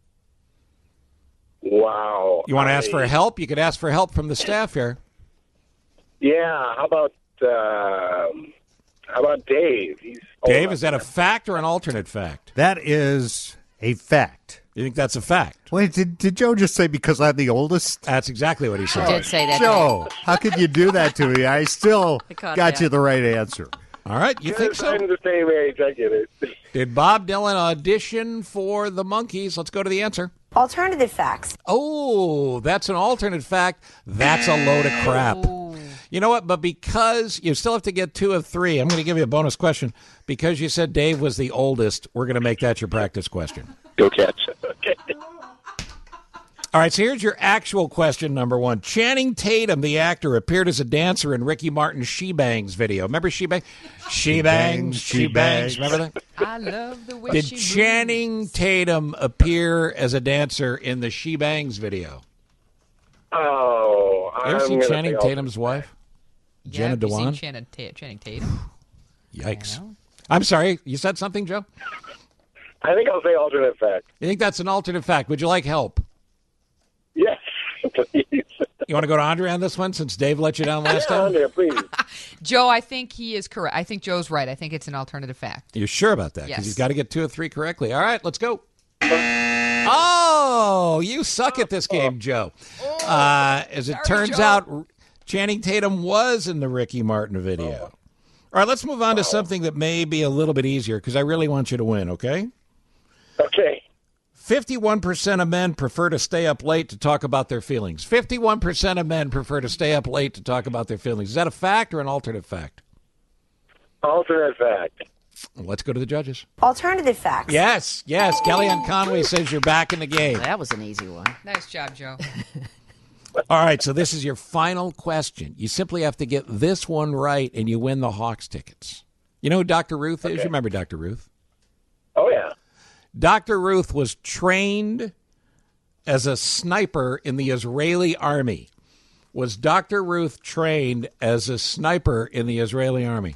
Wow. You want to I, ask for help? You could ask for help from the staff here. Yeah, how about uh, how about Dave? He's Dave, is that a fact or an alternate fact? That is a fact. You think that's a fact? Wait, did, did Joe just say because I'm the oldest? That's exactly what he said. He did say that. Joe, how could you do that to me? I still I caught got that. you the right answer. All right, you think so? I'm the same age. I get it. Did Bob Dylan audition for the Monkees? Let's go to the answer. Alternative facts. Oh, that's an alternate fact. That's a load of crap. You know what? But because you still have to get two of three, I'm going to give you a bonus question. Because you said Dave was the oldest, we're going to make that your practice question. Go catch. Okay. All right, so here's your actual question, number one. Channing Tatum, the actor, appeared as a dancer in Ricky Martin's She Bangs video. Remember She Bangs? She Bangs, She Bangs. Remember that? I love the way Did she Channing moves. Tatum appear as a dancer in the She Bangs video? Oh, You ever I'm seen gonna Channing say Tatum's wife? Yeah, Jenna have you seen Dewan? Channing, Ta- Channing Tatum? Yikes. I'm sorry, you said something, Joe? I think I'll say alternate fact. You think that's an alternate fact? Would you like help? Yes, please. You want to go to Andre on this one since Dave let you down last Yeah, time? Andrea, please. Joe, I think he is correct. I think Joe's right. I think it's an alternative fact. You're sure about that? Because Yes. he's got to get two or three correctly. All right, let's go. Oh, you suck at this game, Joe. Uh, as it Sorry, turns Joe. out, Channing Tatum was in the Ricky Martin video. All right, let's move on to something that may be a little bit easier because I really want you to win, okay? Okay. fifty-one percent of men prefer to stay up late to talk about their feelings. fifty-one percent of men prefer to stay up late to talk about their feelings. Is that a fact or an alternate fact? Alternate fact. Let's go to the judges. Alternative facts. Yes, yes. Kellyanne Conway says you're back in the game. That was an easy one. Nice job, Joe. All right, so this is your final question. You simply have to get this one right, and you win the Hawks tickets. You know who Doctor Ruth is? You remember Doctor Ruth? Oh, yeah. Doctor Ruth was trained as a sniper in the Israeli army. Was Doctor Ruth trained as a sniper in the Israeli army?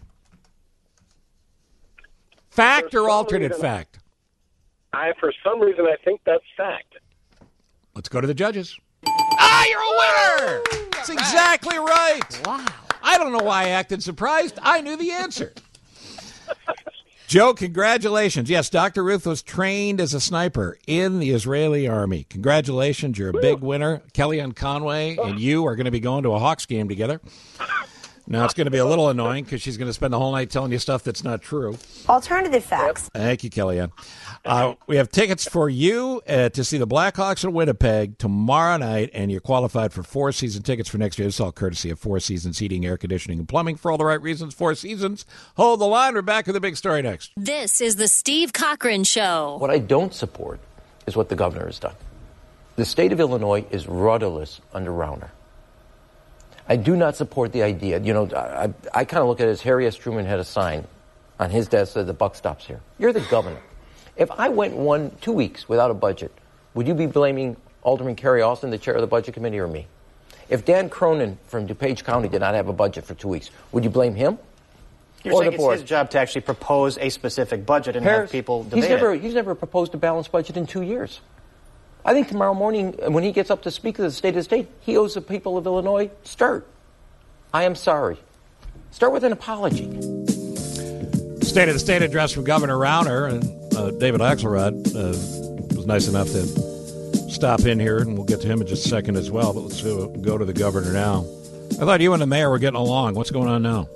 Fact or alternate reason, fact? I, for some reason, I think that's fact. Let's go to the judges. Ah, you're a winner! That's exactly right. Wow. I don't know why I acted surprised. I knew the answer. Joe, congratulations. Yes, Doctor Ruth was trained as a sniper in the Israeli army. Congratulations. You're a big winner. Kellyanne Conway and you are going to be going to a Hawks game together. Now, it's going to be a little annoying because she's going to spend the whole night telling you stuff that's not true. Alternative facts. Thank you, Kellyanne. Uh, we have tickets for you uh, to see the Blackhawks in Winnipeg tomorrow night, and you're qualified for four season tickets for next year. This is all courtesy of Four Seasons Heating, Air Conditioning, and Plumbing. For all the right reasons, Four Seasons. Hold the line. We're back with the big story next. This is the Steve Cochran Show. What I don't support is what the governor has done. The state of Illinois is rudderless under Rauner. I do not support the idea. You know, I, I kind of look at it as Harry S. Truman had a sign on his desk that said the buck stops here. You're the governor. If I went one, two weeks without a budget, would you be blaming Alderman Kerry Austin, the chair of the Budget Committee, or me? If Dan Cronin from DuPage County did not have a budget for two weeks, would you blame him? You're or saying the it's board? his job to actually propose a specific budget and Harris, have people debate he's never, it. He's never proposed a balanced budget in two years. I think tomorrow morning, when he gets up to speak to the state of the state, he owes the people of Illinois start. I am sorry. Start with an apology. State of the State address from Governor Rauner, and uh, David Axelrod uh, was nice enough to stop in here, and we'll get to him in just a second as well. But let's uh, go to the governor now. I thought you and the mayor were getting along. What's going on now?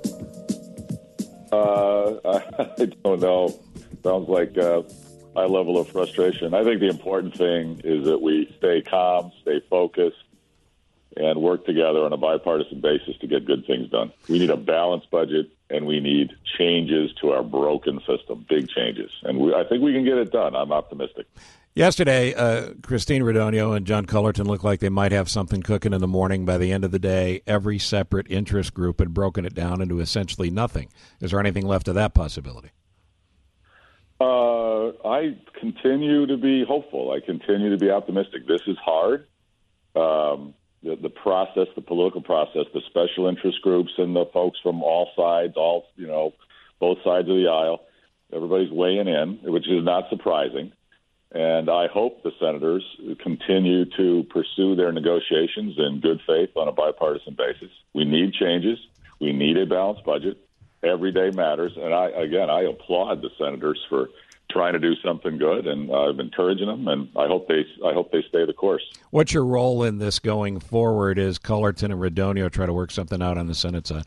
Uh, I don't know. Sounds like a high level of frustration. I think the important thing is that we stay calm, stay focused, and work together on a bipartisan basis to get good things done. We need a balanced budget, and we need changes to our broken system, big changes. And we, I think we can get it done. I'm optimistic. Yesterday, uh, Christine Radonio and John Cullerton looked like they might have something cooking in the morning. By the end of the day, every separate interest group had broken it down into essentially nothing. Is there anything left of that possibility? Uh, I continue to be hopeful. I continue to be optimistic. This is hard. Um, The, the process, the political process, the special interest groups and the folks from all sides, all, you know, both sides of the aisle, everybody's weighing in, which is not surprising. And I hope the senators continue to pursue their negotiations in good faith on a bipartisan basis. We need changes. We need a balanced budget. Every day matters. And I, again, I applaud the senators for trying to do something good, and I'm encouraging them, and I hope they I hope they stay the course. What's your role in this going forward as Cullerton and Radonio try to work something out on the Senate side?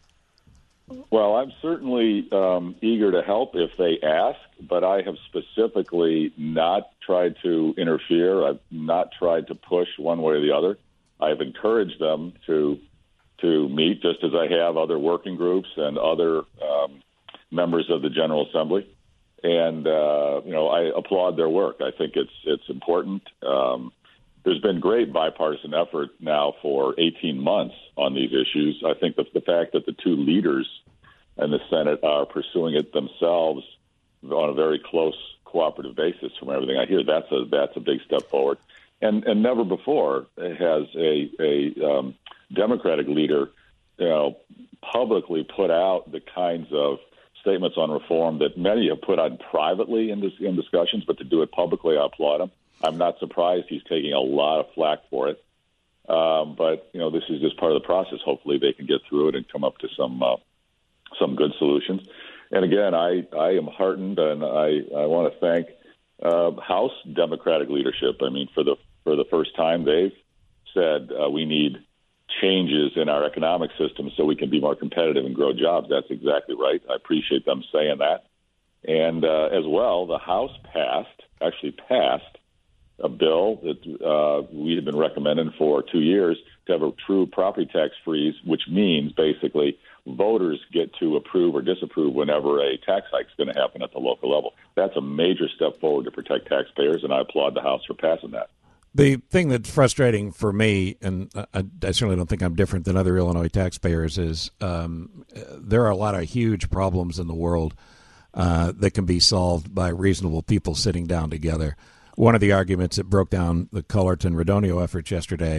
Well, I'm certainly um, eager to help if they ask, but I have specifically not tried to interfere. I've not tried to push one way or the other. I've encouraged them to to meet, just as I have other working groups and other um, members of the General Assembly. And, uh, you know, I applaud their work. I think it's it's important. Um, there's been great bipartisan effort now for eighteen months on these issues. I think that the fact that the two leaders in the Senate are pursuing it themselves on a very close cooperative basis, from everything I hear, that's a that's a big step forward. And and never before has a, a um, Democratic leader, you know, publicly put out the kinds of statements on reform that many have put on privately in, this, in discussions, but to do it publicly, I applaud him. I'm not surprised he's taking a lot of flack for it. Um, but, you know, this is just part of the process. Hopefully they can get through it and come up to some uh, some good solutions. And again, I, I am heartened, and I, I want to thank uh, House Democratic leadership. I mean, for the for the first time, they've said uh, we need changes in our economic system so we can be more competitive and grow jobs. That's exactly right. I appreciate them saying that. And uh, as well, the House passed, actually passed, a bill that uh, we had been recommending for two years to have a true property tax freeze, which means basically voters get to approve or disapprove whenever a tax hike is going to happen at the local level. That's a major step forward to protect taxpayers, and I applaud the House for passing that. The thing that's frustrating for me, and I, I certainly don't think I'm different than other Illinois taxpayers, is um, there are a lot of huge problems in the world uh, that can be solved by reasonable people sitting down together. One of the arguments that broke down the Cullerton-Radonio efforts yesterday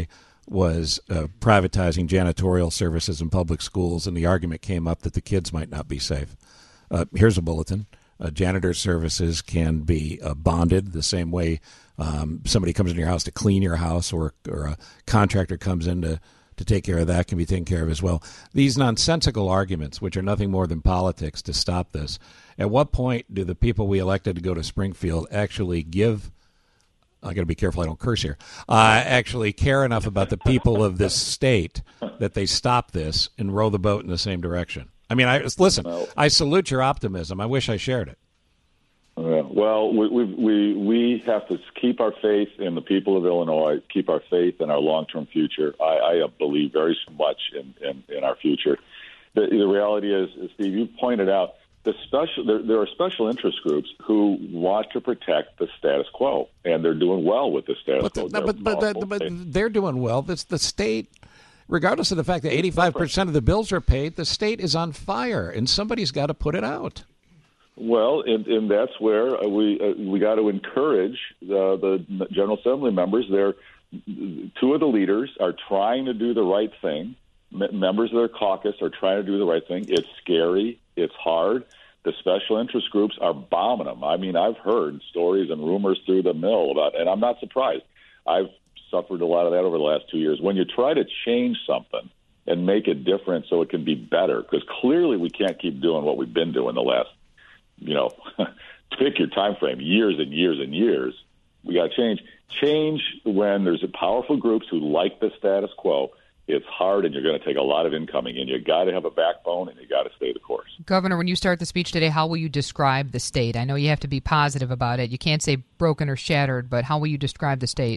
was uh, privatizing janitorial services in public schools, and the argument came up that the kids might not be safe. Uh, here's a bulletin. Uh, janitor services can be uh, bonded the same way um, somebody comes into your house to clean your house, or or a contractor comes in to, to take care of that, can be taken care of as well. These nonsensical arguments, which are nothing more than politics to stop this, at what point do the people we elected to go to Springfield actually give, I got to be careful I don't curse here, uh, actually care enough about the people of this state that they stop this and row the boat in the same direction? I mean, I listen, I salute your optimism. I wish I shared it. Uh, well, we, we we we have to keep our faith in the people of Illinois, keep our faith in our long-term future. I, I believe very much in, in, in our future. The, the reality is, Steve, you pointed out, the special there, there are special interest groups who want to protect the status quo, and they're doing well with the status but quo. The, but but, but, but they're doing well. That's the state. Regardless of the fact that eighty-five percent of the bills are paid, the state is on fire, and somebody's got to put it out. Well, and, and that's where we uh, we got to encourage the, the General Assembly members. They're, two of the leaders are trying to do the right thing. M- members of their caucus are trying to do the right thing. It's scary. It's hard. The special interest groups are bombing them. I mean, I've heard stories and rumors through the mill about, and I'm not surprised. I've suffered a lot of that over the last two years. When you try to change something and make it different so it can be better, because clearly we can't keep doing what we've been doing the last, you know, pick your time frame, years and years and years. We got to change. Change when there's powerful groups who like the status quo. It's hard, and you're going to take a lot of incoming, and you got to have a backbone, and you got to stay the course. Governor, when you start the speech today, how will you describe the state? I know you have to be positive about it. You can't say broken or shattered, but how will you describe the state?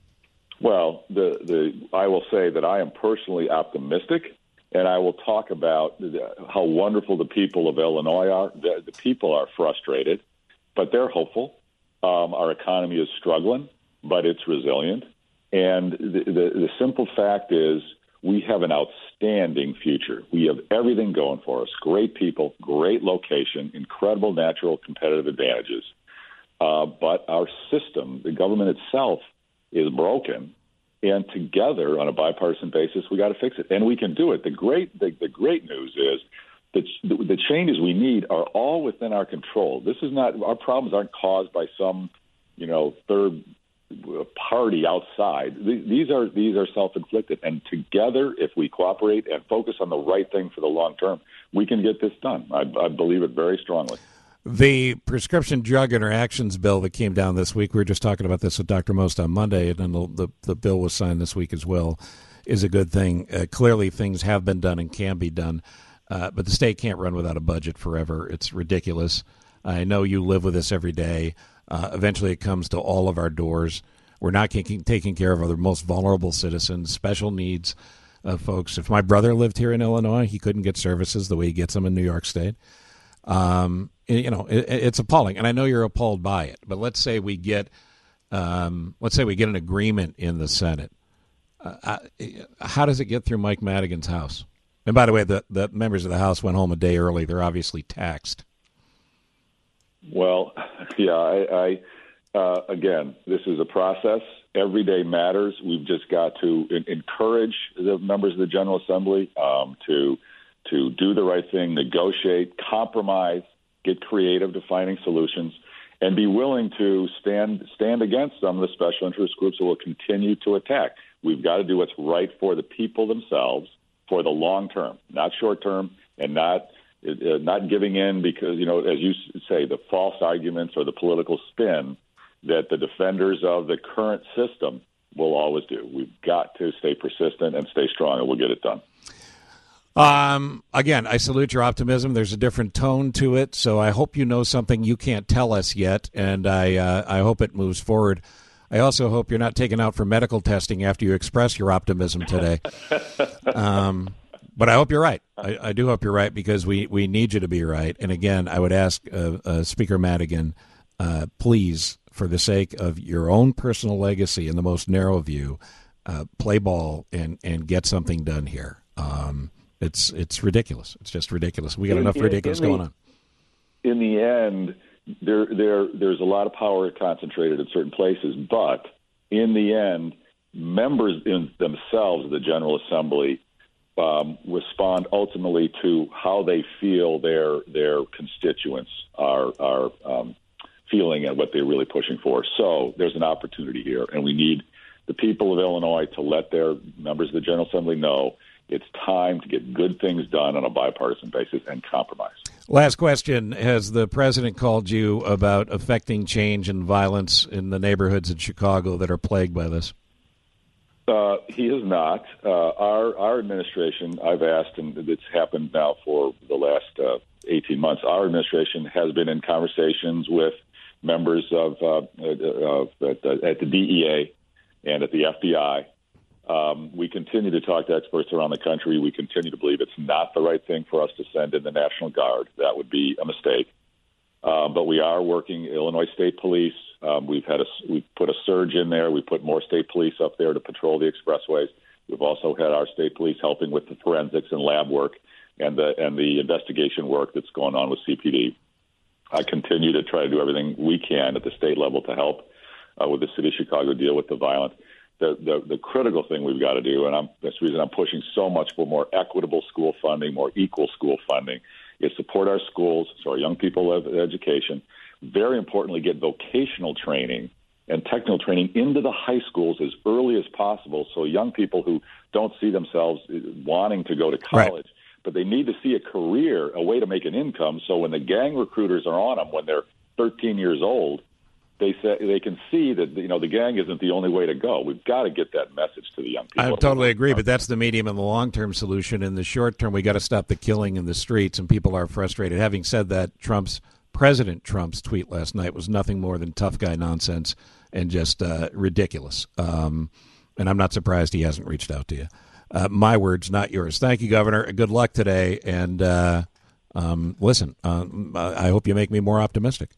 Well, the, the I will say that I am personally optimistic, and I will talk about the, how wonderful the people of Illinois are. The, the people are frustrated, but they're hopeful. Um, our economy is struggling, but it's resilient. And the, the, the simple fact is we have an outstanding future. We have everything going for us, great people, great location, incredible natural competitive advantages. Uh, but our system, the government itself, is broken, and together on a bipartisan basis, we got to fix it, and we can do it. The great, the, the great news is that the, the changes we need are all within our control. This is not our problems aren't caused by some, you know, third party outside. These are these are self-inflicted, and together, if we cooperate and focus on the right thing for the long term, we can get this done. I, I believe it very strongly. The prescription drug interactions bill that came down this week, we were just talking about this with Doctor Most on Monday, and then the, the, the bill was signed this week as well, is a good thing. Uh, clearly, things have been done and can be done, uh, but the state can't run without a budget forever. It's ridiculous. I know you live with this every day. Uh, eventually, it comes to all of our doors. We're not taking, taking care of our most vulnerable citizens, special needs uh, folks. If my brother lived here in Illinois, he couldn't get services the way he gets them in New York State. Um, you know, it, it's appalling, and I know you're appalled by it. But let's say we get, um, let's say we get an agreement in the Senate. Uh, I, how does it get through Mike Madigan's house? And by the way, the, the members of the House went home a day early. They're obviously taxed. Well, yeah, I, I uh, again, this is a process. Every day matters. We've just got to in- encourage the members of the General Assembly um, to to do the right thing, negotiate, compromise, get creative to finding solutions, and be willing to stand stand against some of the special interest groups that will continue to attack. We've got to do what's right for the people themselves for the long term, not short term, and not uh, not giving in because, you know, as you say, the false arguments or the political spin that the defenders of the current system will always do. We've got to stay persistent and stay strong, and we'll get it done. Um, again, I salute your optimism. There's a different tone to it, so I hope you know something you can't tell us yet, and I uh, I hope it moves forward. I also hope you're not taken out for medical testing after you express your optimism today. um, but I hope you're right. I, I do hope you're right because we, we need you to be right. And again, I would ask uh, uh, Speaker Madigan, uh, please, for the sake of your own personal legacy and the most narrow view, uh, play ball and, and get something done here. Um, It's it's ridiculous. It's just ridiculous. We got enough ridiculous going on. In the end, there there there's a lot of power concentrated in certain places, but in the end, members in themselves of the General Assembly um, respond ultimately to how they feel their their constituents are are um, feeling and what they're really pushing for. So there's an opportunity here, and we need the people of Illinois to let their members of the General Assembly know it's time to get good things done on a bipartisan basis and compromise. Last question. Has the president called you about affecting change and violence in the neighborhoods in Chicago that are plagued by this? Uh, he is not. Uh, our our administration, I've asked, and it's happened now for the last uh, eighteen months, our administration has been in conversations with members of, uh, of at, the, at the D E A and at the F B I. Um, we continue to talk to experts around the country. We continue to believe it's not the right thing for us to send in the National Guard. That would be a mistake. Uh, but we are working Illinois State Police. Um, we've had a we put a surge in there. We put more state police up there to patrol the expressways. We've also had our state police helping with the forensics and lab work and the and the investigation work that's going on with C P D. I continue to try to do everything we can at the state level to help uh, with the city of Chicago deal with the violence. The, the the critical thing we've got to do, and I'm, that's the reason I'm pushing so much for more equitable school funding, more equal school funding, is support our schools so our young people have education. Very importantly, get vocational training and technical training into the high schools as early as possible so young people who don't see themselves wanting to go to college, right. but they need to see a career, a way to make an income, so when the gang recruiters are on them when they're thirteen years old, they say they can see that, you know, the gang isn't the only way to go. We've got to get that message to the young people. I totally agree, but that's the medium and the long-term solution. In the short term, we got to stop the killing in the streets, and people are frustrated. Having said that, Trump's President Trump's tweet last night was nothing more than tough guy nonsense and just uh, ridiculous. Um, and I'm not surprised he hasn't reached out to you. Uh, my words, not yours. Thank you, Governor. Good luck today. And uh, um, listen, uh, I hope you make me more optimistic.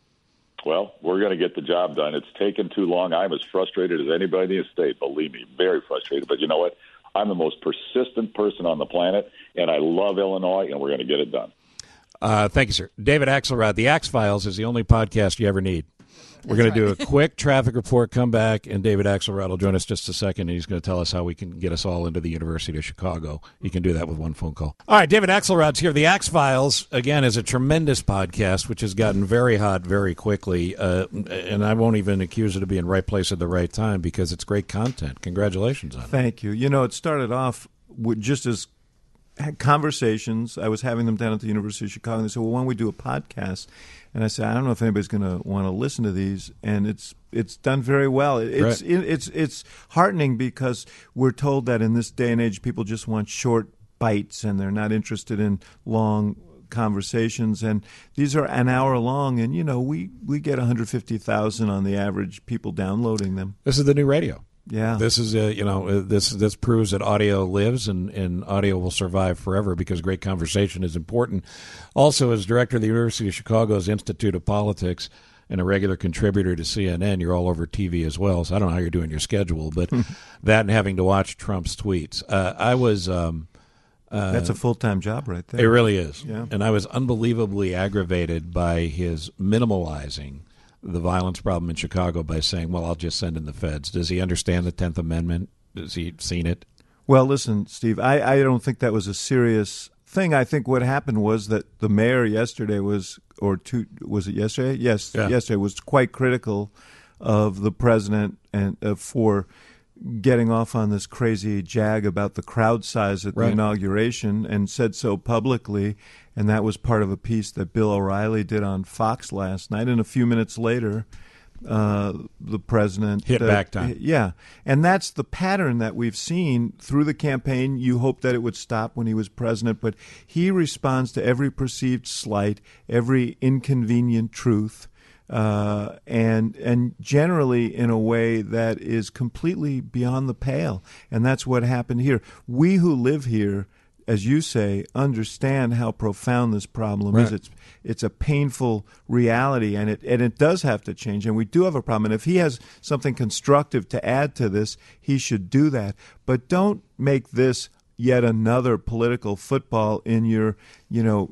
Well, we're going to get the job done. It's taken too long. I'm as frustrated as anybody in the state, believe me, very frustrated. But you know what? I'm the most persistent person on the planet, and I love Illinois, and we're going to get it done. Uh, thank you, sir. David Axelrod, The Axe Files is the only podcast you ever need. We're going right. to do a quick traffic report, come back, and David Axelrod will join us just a second, and he's going to tell us how we can get us all into the University of Chicago. You can do that with one phone call. All right, David Axelrod's here. The Axe Files, again, is a tremendous podcast, which has gotten very hot very quickly, uh, and I won't even accuse it of being right place at the right time because it's great content. Congratulations on it. Thank you. You know, it started off with just as had conversations. I was having them down at the University of Chicago, and they said, well, why don't we do a podcast? And I said, I don't know if anybody's going to want to listen to these, and it's it's done very well. It's right. it, it's it's heartening because we're told that in this day and age, people just want short bites, and they're not interested in long conversations. And these are an hour long, and you know we we get one hundred fifty thousand on the average people downloading them. This is the new radio. Yeah, this is a, you know this this proves that audio lives and, and audio will survive forever because great conversation is important. Also, as director of the University of Chicago's Institute of Politics and a regular contributor to C N N, you're all over T V as well. So I don't know how you're doing your schedule, but that and having to watch Trump's tweets, uh, I was. Um, uh, That's a full-time job right there. It really is. Yeah. And I was unbelievably aggravated by his minimalizing the violence problem in Chicago by saying, well, I'll just send in the feds. Does he understand the tenth Amendment? Has he seen it? Well, listen, Steve, I, I don't think that was a serious thing. I think what happened was that the mayor yesterday was, or two, was it yesterday? Yes, yeah. yesterday was quite critical of the president and uh, for getting off on this crazy jag about the crowd size at right. the inauguration and said so publicly. And that was part of a piece that Bill O'Reilly did on Fox last night. And a few minutes later, uh, the president hit uh, back time. Yeah. And that's the pattern that we've seen through the campaign. You hoped that it would stop when he was president, but he responds to every perceived slight, every inconvenient truth. Uh, and and generally in a way that is completely beyond the pale. And that's what happened here. We who live here, as you say, understand how profound this problem right. is. It's it's a painful reality, and it and it does have to change. And we do have a problem. And if he has something constructive to add to this, he should do that. But don't make this yet another political football in your, you know,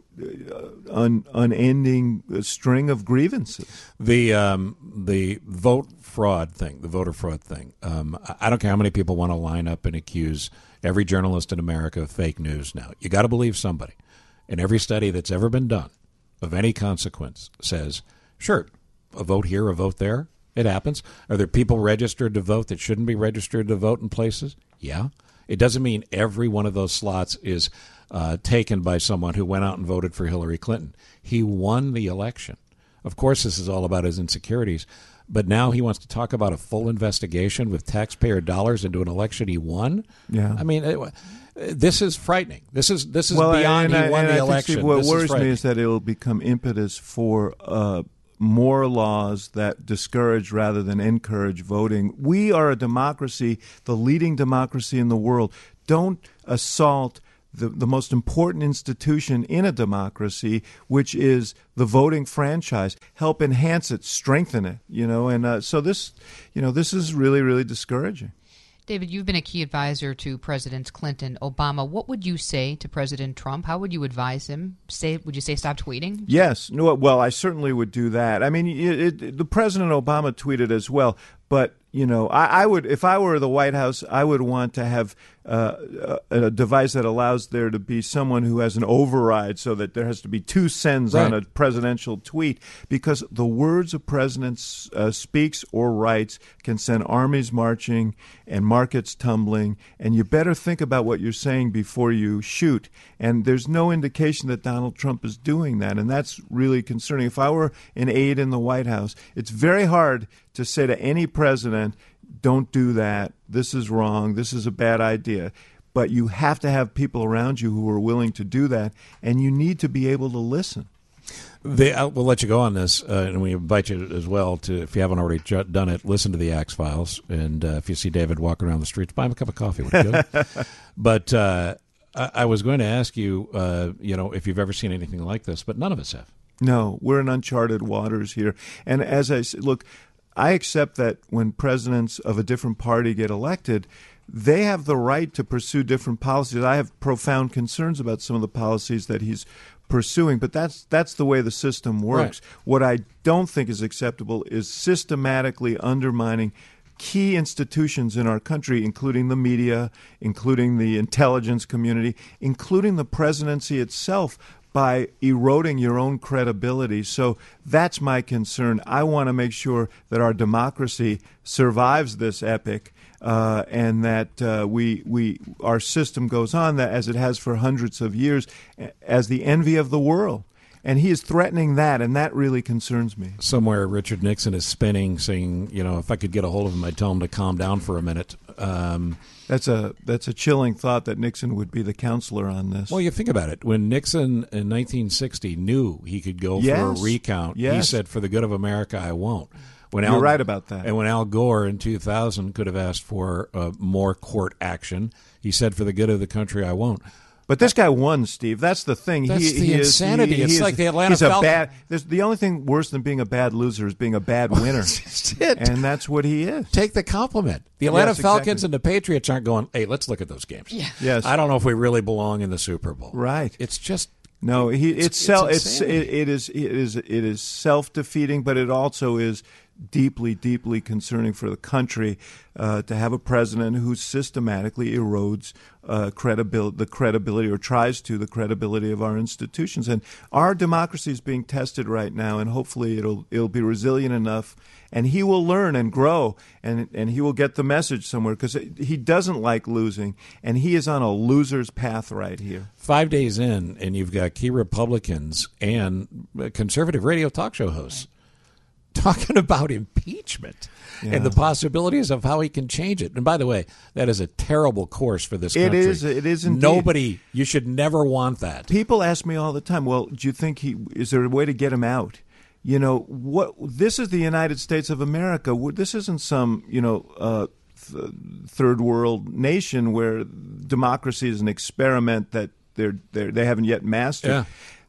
un, unending string of grievances. The um, the vote fraud thing, the voter fraud thing. Um, I don't care how many people want to line up and accuse every journalist in America of fake news now. You got to believe somebody. And every study that's ever been done of any consequence says, sure, a vote here, a vote there. It happens. Are there people registered to vote that shouldn't be registered to vote in places? Yeah. It doesn't mean every one of those slots is uh, taken by someone who went out and voted for Hillary Clinton. He won the election. Of course, this is all about his insecurities. But now he wants to talk about a full investigation with taxpayer dollars into an election he won? Yeah. I mean, it, this is frightening. This is this is well, beyond and he I, won and the I election. Think, Steve, what this worries is me is that it will become impetus for uh, more laws that discourage rather than encourage voting. We are a democracy, the leading democracy in the world. Don't assault the, the most important institution in a democracy, which is the voting franchise. Help enhance it, strengthen it, you know. And uh, so this, you know, this is really, really discouraging. David, you've been a key advisor to Presidents Clinton, Obama. What would you say to President Trump? How would you advise him? Say, would you say stop tweeting? Yes. No. Well, I certainly would do that. I mean, it, it, the President Obama tweeted as well, but you know, I, I would, if I were the White House, I would want to have uh, a, a device that allows there to be someone who has an override, so that there has to be two sends right. on a presidential tweet, because the words a president uh, speaks or writes can send armies marching and markets tumbling. And you better think about what you're saying before you shoot. And there's no indication that Donald Trump is doing that, and that's really concerning. If I were an aide in the White House, it's very hard to say to any president, don't do that, this is wrong, this is a bad idea. But you have to have people around you who are willing to do that, and you need to be able to listen. They, uh, we'll let you go on this, uh, and we invite you as well to, if you haven't already j- done it, listen to the Axe Files. And uh, if you see David walking around the streets, buy him a cup of coffee. Would you do? But uh, I, I was going to ask you, uh, you know, if you've ever seen anything like this, but none of us have. No, we're in uncharted waters here. And as I said, look, I accept that when presidents of a different party get elected, they have the right to pursue different policies. I have profound concerns about some of the policies that he's pursuing, but that's that's the way the system works. Right. What I don't think is acceptable is systematically undermining key institutions in our country, including the media, including the intelligence community, including the presidency itself, by eroding your own credibility. So that's my concern. I want to make sure that our democracy survives this epic, uh, and that uh, we we our system goes on that as it has for hundreds of years, as the envy of the world. And he is threatening that, and that really concerns me. Somewhere Richard Nixon is spinning, saying, you know, if I could get a hold of him, I'd tell him to calm down for a minute. Um, that's a that's a chilling thought that Nixon would be the counselor on this. Well, you think about it. When Nixon in nineteen sixty knew he could go yes. for a recount, yes. he said, for the good of America, I won't. When You're Al, right about that. And when Al Gore in two thousand could have asked for uh, more court action, he said, for the good of the country, I won't. But this guy won, Steve. That's the thing. That's he, the he insanity. Is, he, it's he like is, the Atlanta he's Falcons. A bad, there's, the only thing worse than being a bad loser is being a bad winner. That's it. And that's what he is. Take the compliment. The Atlanta yes, Falcons exactly. and the Patriots aren't going, hey, let's look at those games. Yeah. Yes. I don't know if we really belong in the Super Bowl. Right. It's just... No, he, it's, it's, self, it's, it's it, it is it is it is self-defeating, but it also is deeply, deeply concerning for the country uh, to have a president who systematically erodes uh, credibility, the credibility, or tries to the credibility of our institutions. And our democracy is being tested right now, and hopefully it'll it'll be resilient enough, and he will learn and grow, and and he will get the message somewhere, because he doesn't like losing, and he is on a loser's path right here. Five days in, and you've got key Republicans and conservative radio talk show hosts talking about impeachment yeah. and the possibilities of how he can change it. And by the way, that is a terrible course for this country. It is. It is indeed. Nobody, you should never want that. People ask me all the time, well, do you think he, is there a way to get him out? You know, what? This is the United States of America. This isn't some, you know, uh, th- third world nation where democracy is an experiment that they're, they're, they haven't yet mastered. Yeah.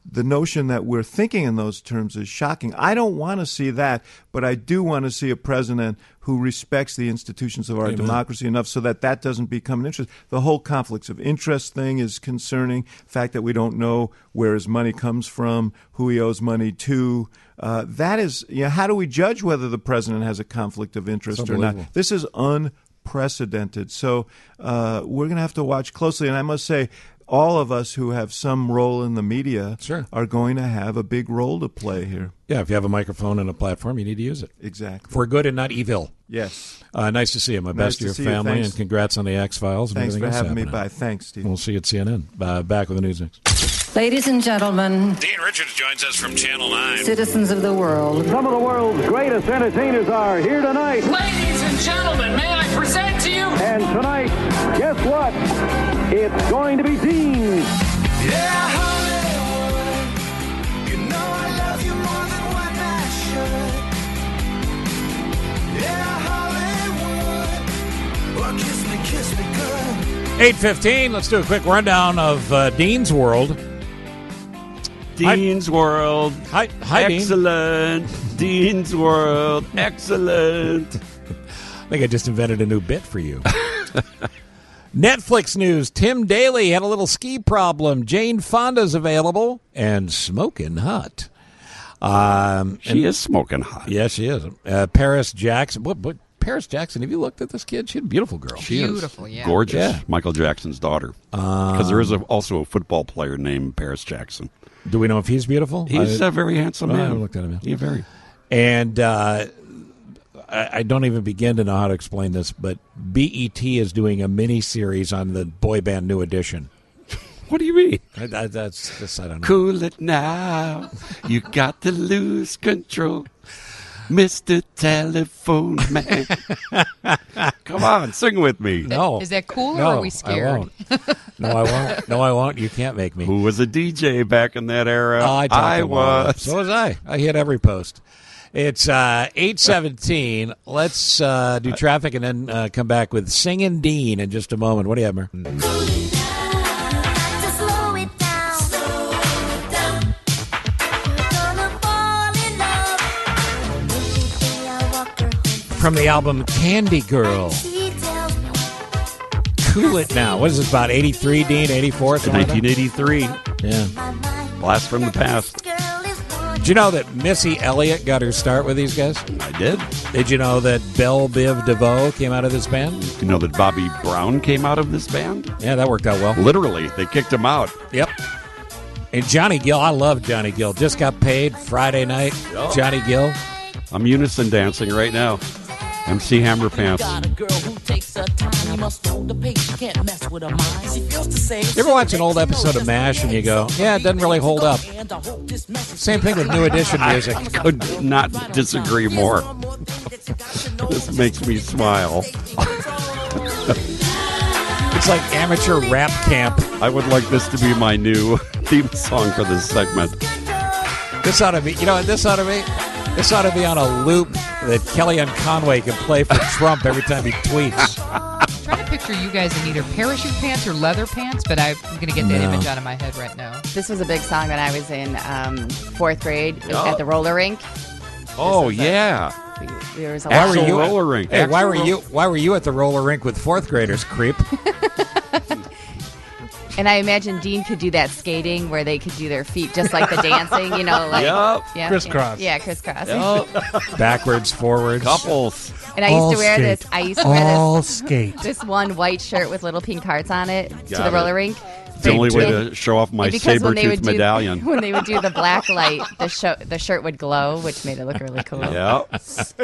the notion that we're thinking in those terms is shocking. I don't want to see that, but I do want to see a president who respects the institutions of our Amen. democracy enough so that that doesn't become an interest. The whole conflicts of interest thing is concerning. The fact that we don't know where his money comes from, who he owes money to. Uh, that is, you know, how do we judge whether the president has a conflict of interest or not? This is unprecedented. So uh, we're going to have to watch closely. And I must say, all of us who have some role in the media sure. are going to have a big role to play here. Yeah, if you have a microphone and a platform, you need to use it. Exactly. For good and not evil. Yes. Uh, nice to see you. My Nice best to to your see you. family, Thanks. and congrats on the X-Files and Thanks everything for else having me happening. by. Thanks, Steve. We'll see you at C N N. Uh, back with the news next. Ladies and gentlemen, Dean Richards joins us from Channel nine. citizens of the world, Some of the world's greatest entertainers are here tonight. Ladies and gentlemen, may I present to you? And tonight, guess what? It's going to be Dean. Yeah, Hollywood, you know I love you more than what I should. Yeah, Hollywood, well, kiss me, kiss me good. eight fifteen, let's do a quick rundown of uh, Dean's World. Dean's World. Hi, hi Dean. Excellent. Dean's World. Excellent. I think I just invented a new bit for you. Netflix news. Tim Daly had a little ski problem. Jane Fonda's available and smoking hot. Um, She is smoking hot. Yes, she is. Uh, Paris Jackson. What, what? Paris Jackson, have you looked at this kid? She's a beautiful girl. She Beautiful, is yeah. gorgeous. Yeah. Michael Jackson's daughter. Um, Because there is a, also a football player named Paris Jackson. Do we know if he's beautiful? He's I, a very handsome I man. haven't looked at him. Yeah, very. And uh, I, I don't even begin to know how to explain this, but B E T is doing a mini series on the boy band New Edition. What do you mean? I, I, that's just, I don't know. Cool it now. You got to lose control. Mister Telephone Man. Come on, sing with me. No. Is that cool or No, are we scared? I won't. No, I won't. No, I won't. You can't make me. Who was a D J back in that era? Oh, I, talked I them all up. was. So was I. I hit every post. It's uh, eight seventeen. Let's uh, do traffic and then uh, come back with Singin' Dean in just a moment. What do you have, Mer? From the album Candy Girl. Cool it now. What is this, about eighty-three, Dean? eighty-four? nineteen eighty-three. Yeah. Blast from the past. Did you know that Missy Elliott got her start with these guys? I did. Did you know that Belle Biv DeVoe came out of this band? You know that Bobby Brown came out of this band? Yeah, that worked out well. Literally, they kicked him out. Yep. And Johnny Gill, I love Johnny Gill. Just got paid Friday night. Yep. Johnny Gill. I'm unison dancing right now. M C Hammer Pants. You ever watch an old episode of MASH and you go, yeah, it doesn't really hold up? Same thing with New Edition music. I could not disagree more. This makes me smile. It's like amateur rap camp. I would like this to be my new theme song for this segment. This ought to be, you know what this ought to be? This ought to be on a loop that Kellyanne Conway can play for Trump every time he tweets. I'm trying to picture you guys in either parachute pants or leather pants, but I'm going to get that No. image out of my head right now. This was a big song when I was in um, fourth grade Oh. at the roller rink. Oh, yeah. There was a Why lot were of- you roller rink. Hey, why Actual were ro- you why were you at the roller rink with fourth graders, creep? And I imagine Dean could do that skating where they could do their feet just like the dancing, you know, like Yup. yeah, Crisscross. Yeah, crisscross. Backwards, forwards. Couples. And I used All to wear skate. this. I used to wear All this. skate. This one white shirt with little pink hearts on it to Got the roller it. rink. It's the only way And- to show off my and because when they saber-tooth would do- medallion. when they would do the black light, the show, the shirt would glow, which made it look really cool. Yep.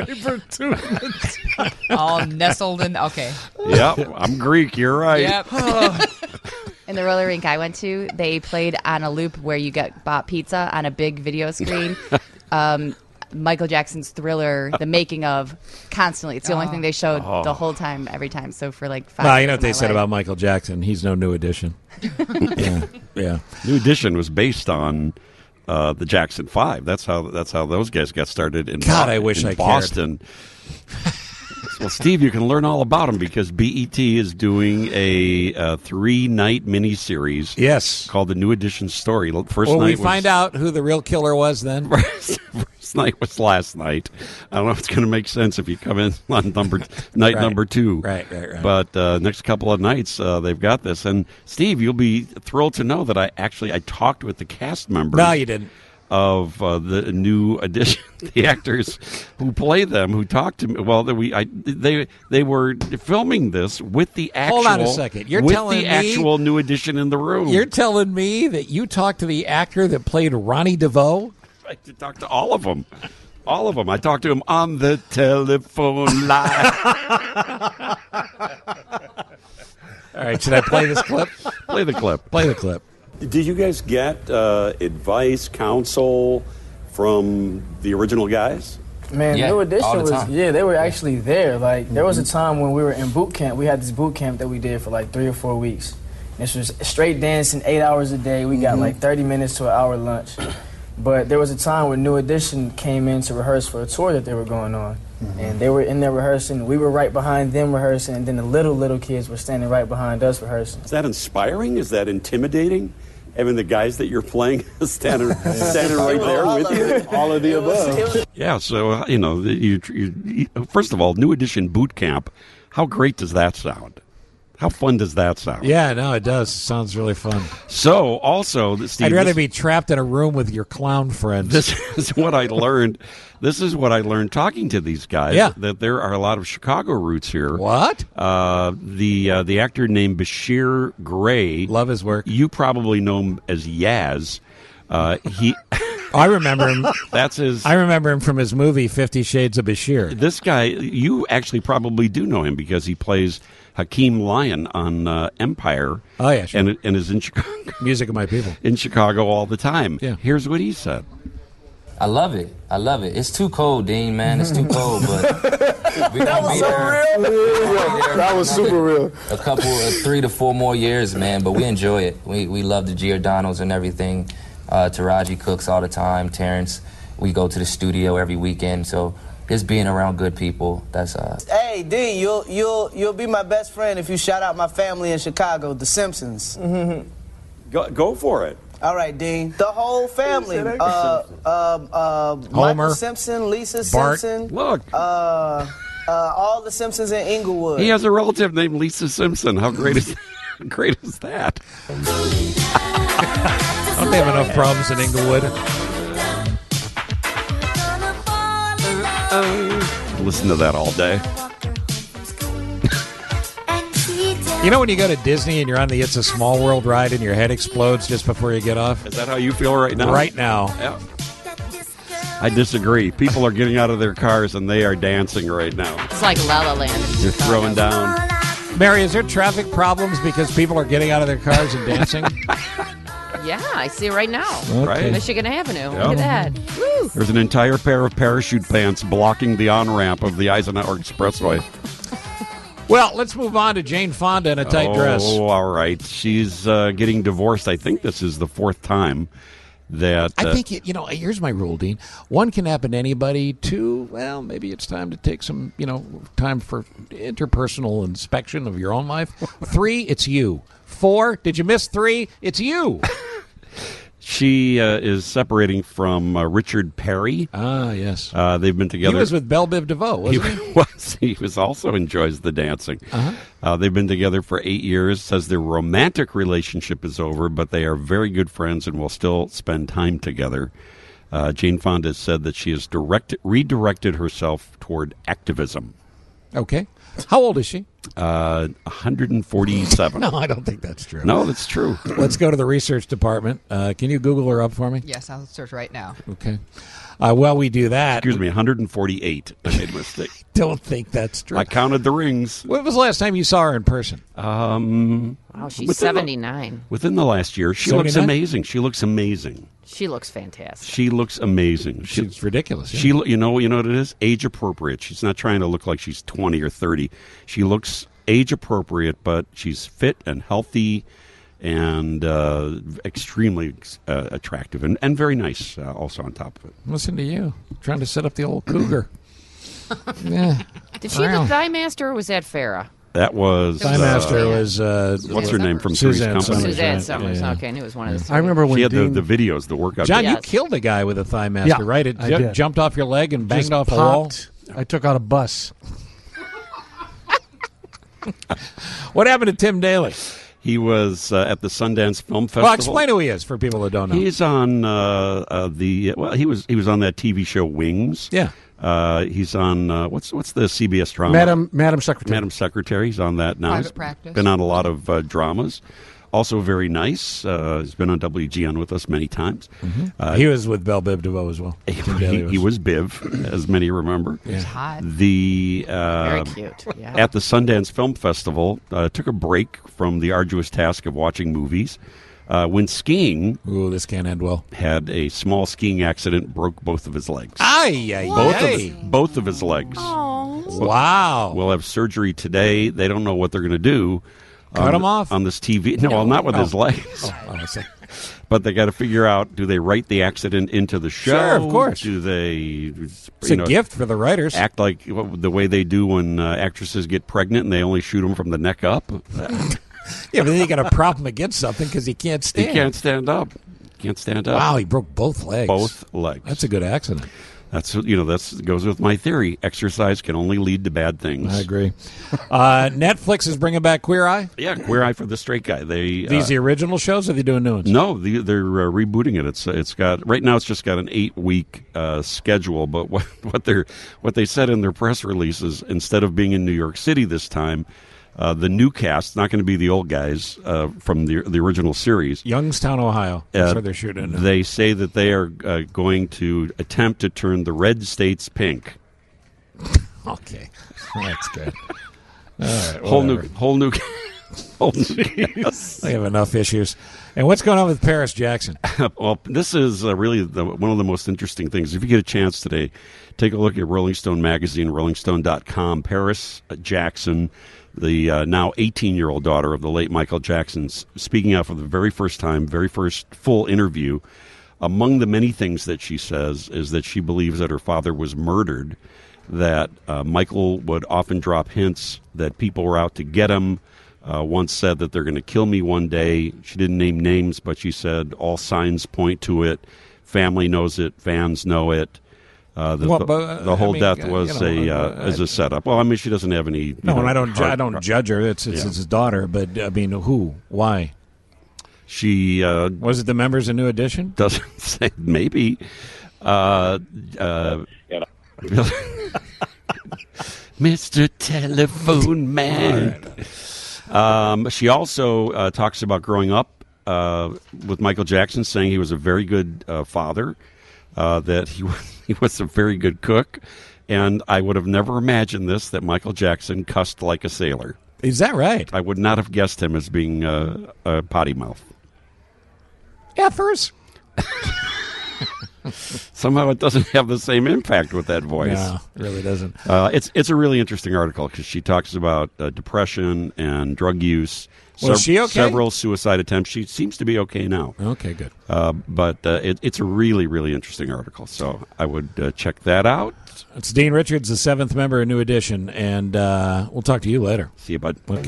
All nestled in. Okay. Yep. I'm Greek. You're right. Yep. In the roller rink I went to, they played on a loop where you get bought pizza on a big video screen. um, Michael Jackson's Thriller, the making of, constantly. It's the only Oh. thing they showed Oh. the whole time, every time. So for like five Well, years you know what of they my said life. about Michael Jackson? He's no New Edition. yeah, yeah. New Edition was based on uh, the Jackson Five. That's how that's how those guys got started in, God, Bo- I wish in I cared. Boston. Well, Steve, you can learn all about him because B E T is doing a, a three-night miniseries. Yes, called The New Edition Story. First Will night we was, find out who the real killer was then? First night was last night. I don't know if it's going to make sense if you come in on number night Right. number two. Right, right, right. But uh, next couple of nights, uh, they've got this. And Steve, you'll be thrilled to know that I actually I talked with the cast members. No, you didn't. Of uh, the new edition, the actors who play them, who talked to me. Well, we I, they they were filming this with the actual. Hold on a second. You're with telling the me- actual new edition in the room. You're telling me that you talked to the actor that played Ronnie DeVoe? I talked to all of them. All of them. I talked to him on the telephone line. All right, should I play this clip? Play the clip. Play the clip. Did you guys get uh, advice, counsel from the original guys? Man, Yeah, New Edition all the was time. yeah, they were actually there. Like there was a Mhm. time when we were in boot camp. We had this boot camp that we did for like three or four weeks. This was straight dancing, eight hours a day. We got Mhm. like thirty minutes to an hour lunch. But there was a time when New Edition came in to rehearse for a tour that they were going on. And they were in there rehearsing. We were right behind them rehearsing, and then the little, little kids were standing right behind us rehearsing. Is that inspiring? Is that intimidating? Having the guys that you're playing standing, standing right there with you? All of the above. Yeah, so uh, you know, the- you, you, you, first of all, New Edition Boot Camp. How great does that sound? How fun does that sound? Yeah, no, it does. Sounds really fun. So, also, Steve, I'd rather this- be trapped in a room with your clown friends. This is what I learned. This is what I learned talking to these guys. Yeah. That there are a lot of Chicago roots here. What? Uh, the uh, the actor named Bashir Gray. Love his work. You probably know him as Yaz. Uh, he. I remember him. That's his. I remember him from his movie Fifty Shades of Bashir. This guy, you actually probably do know him because he plays Hakeem Lyon on uh, Empire. Oh, yeah, sure. And, and is in Chicago. Music of my people. In Chicago all the time. Yeah. Here's what he said. I love it. I love it. It's too cold, Dean, man. It's too cold, but we're That gonna was be so there. real. That was super real. A couple of three to four more years, man, but we enjoy it. We we love the Giordano's and everything. Uh, Taraji cooks all the time. Terrence, we go to the studio every weekend. So just being around good people, that's uh Hey, D, you'll you'll you'll be my best friend if you shout out my family in Chicago, The Simpsons. Go, go for it. All right, Dean. The whole family. Uh, uh, uh, Homer, Michael Simpson, Lisa Bart. Simpson. Look. Uh, uh, all the Simpsons in Inglewood. He has a relative named Lisa Simpson. How great is how great is that? Don't they have enough problems in Inglewood? Listen to that all day. You know when you go to Disney and you're on the It's a Small World ride and your head explodes just before you get off? Is that how you feel right now? Right now. Yeah. I disagree. People are getting out of their cars and they are dancing right now. It's like La La Land. They're throwing down. Mary, is there traffic problems because people are getting out of their cars and dancing? Yeah, I see it right now. Okay. Michigan Avenue. Yep. Look at that. Woo. There's an entire pair of parachute pants blocking the on-ramp of the Eisenhower Expressway. Well, let's move on to Jane Fonda in a tight oh, dress. Oh, all right. She's uh, getting divorced. I think this is the fourth time that... Uh, I think, it, you know, here's my rule, Dean. One can happen to anybody. Two, well, maybe it's time to take some, you know, time for interpersonal inspection of your own life. Three, it's you. Four, did you miss three? It's you. She uh, is separating from uh, Richard Perry. Ah, yes. Uh, they've been together. He was with Belle Biv DeVoe, wasn't he? He was. He was also enjoys the dancing. Uh-huh. Uh, they've been together for eight years. Says their romantic relationship is over, but they are very good friends and will still spend time together. Uh, Jane Fonda has said that she has directed, redirected herself toward activism. Okay. How old is she? Uh, one hundred forty-seven. No, I don't think that's true. No, that's true. Let's go to the research department. Uh, can you Google her up for me? Yes, I'll search right now. Okay. Uh, while we do that... Excuse me, one hundred forty-eight. I made a mistake. Don't think that's true. I counted the rings. When was the last time you saw her in person? Um, Wow, she's within the- seventy-nine. Within the last year. She looks seventy-nine? amazing. She looks amazing. She looks fantastic. She looks amazing. She, She's ridiculous. yeah. She, you know, you know what it is? Age appropriate. She's not trying to look like she's twenty or thirty. She looks age appropriate, but she's fit and healthy, and uh, extremely uh, attractive and, and very nice. Uh, also on top of it. Listen to you trying to set up the old cougar. Yeah. Did she have the Thigh Master or was that Farrah? That was Thigh Master uh, was uh, what's her name from Suzanne Three's Company? Summers. Suzanne right? Summers. Yeah, yeah. Okay, I knew it was one of the three. I remember when she had Dean, the, the videos, the workout. John, videos. you killed a guy with a Thigh Master, Yeah, right? It I ju- did. jumped off your leg and banged just off a popped. wall. I took out a bus. What happened to Tim Daly? He was uh, at the Sundance Film Festival. Well, explain who he is for people that don't know. He's on uh, uh, the well. He was he was on that T V show Wings. Yeah. Uh, he's on uh, what's what's the C B S drama? Madam, Madam Secretary. Madam Secretary. He's on that now. Private He's Practice. been on a lot of uh, dramas. Also very nice. Uh, he's been on W G N with us many times. Mm-hmm. Uh, he was with Belle Biv DeVoe as well. He, he was Biv, as many remember. He was hot. The uh, Very cute. Yeah. At the Sundance Film Festival, uh, took a break from the arduous task of watching movies. Uh, when skiing, ooh, this can't end well. Had a small skiing accident, broke both of his legs. Ay, ay, both ay. of his, both of his legs. Wow. We'll have surgery today. They don't know what they're going to do. Cut on him the, off on this T V. No, well, not with oh. his legs. Oh, oh, I see. But they got to figure out: do they write the accident into the show? Sure, of course. Do they? It's a know, gift for the writers. Act like the way they do when uh, actresses get pregnant and they only shoot them from the neck up. Yeah, but then you got to prop him against something because he can't stand. He can't stand up. Can't stand up. Wow, he broke both legs. Both legs. That's a good accident. That's you know that's goes with my theory. Exercise can only lead to bad things. I agree. uh, Netflix is bringing back Queer Eye. Yeah, Queer Eye for the Straight Guy. They these uh, the original shows, or are they doing new ones? No, the, they're uh, rebooting it. It's it's got right now. It's just got an eight week uh, schedule. But what what they what they said in their press releases, instead of being in New York City this time, uh, the new cast, not going to be the old guys uh, from the the original series. Youngstown, Ohio. That's Uh, where they're shooting. Now. They say that they are uh, going to attempt to turn the red states pink. Okay, that's good. All right, whole new, whatever. whole new, whole new. Yes. They have enough issues. And what's going on with Paris Jackson? Well, this is uh, really the, one of the most interesting things. If you get a chance today, take a look at Rolling Stone magazine, rolling stone dot com. Paris Jackson, the uh, now eighteen-year-old daughter of the late Michael Jackson, speaking out for the very first time, very first full interview. Among the many things that she says is that she believes that her father was murdered, that uh, Michael would often drop hints that people were out to get him. Uh, once said that they're going to kill me one day. She didn't name names, but she said all signs point to it. Family knows it. Fans know it. Uh, the, Well, the, but, uh, the whole I mean, death uh, was you know, a uh, uh, as a setup. Well, I mean, she doesn't have any. You No, know, and I don't. Ju- heart- I don't judge her. It's it's, Yeah. it's his daughter. But I mean, who? Why? She uh, was it the members of New Edition? Doesn't say. Maybe. Uh, uh, Mister Telephone Man. Um, she also uh, talks about growing up uh, with Michael Jackson, saying he was a very good uh, father, uh, that he was, he was a very good cook, and I would have never imagined this, that Michael Jackson cussed like a sailor. Is that right? I would not have guessed him as being uh, a potty mouth. Effers. Somehow it doesn't have the same impact with that voice. No, it really doesn't. Uh, it's it's a really interesting article because she talks about uh, depression and drug use. Was she okay? Several suicide attempts. She seems to be okay now. Okay, good. Uh, but uh, it, it's a really, really interesting article. So I would uh, check that out. It's Dean Richards, the seventh member of New Edition, and uh, we'll talk to you later. See you, bud. Okay.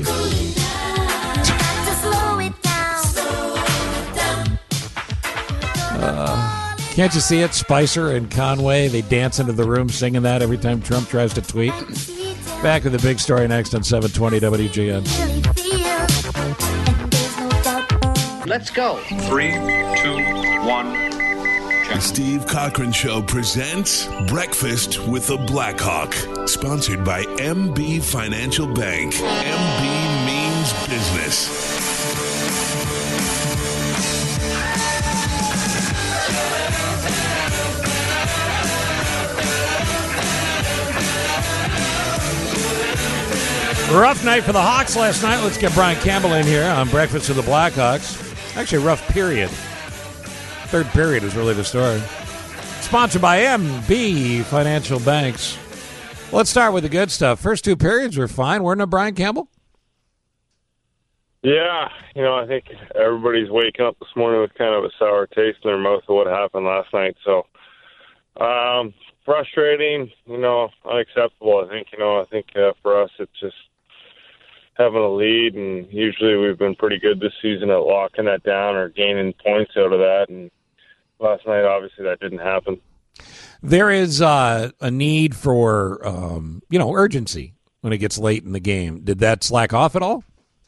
Uh, can't you see it? Spicer and Conway, they dance into the room singing that every time Trump tries to tweet. Back with the big story next on seven twenty W G N. Let's go. Three, two, one. The Steve Cochran Show presents Breakfast with the Blackhawk, sponsored by M B Financial Bank. M B means business. Rough night for the Hawks last night. Let's get Brian Campbell in here on Breakfast with the Blackhawks. Actually, a rough period. Third period is really the story. Sponsored by M B Financial Banks. Let's start with the good stuff. First two periods were fine, weren't they, Brian Campbell? Yeah, you know, I think everybody's waking up this morning with kind of a sour taste in their mouth of what happened last night. So, um, frustrating, you know, unacceptable. I think, you know, I think uh, for us it's just having a lead, and usually we've been pretty good this season at locking that down or gaining points out of that. And last night, obviously, that didn't happen. There is uh, a need for, um, you know, urgency when it gets late in the game. Did that slack off at all?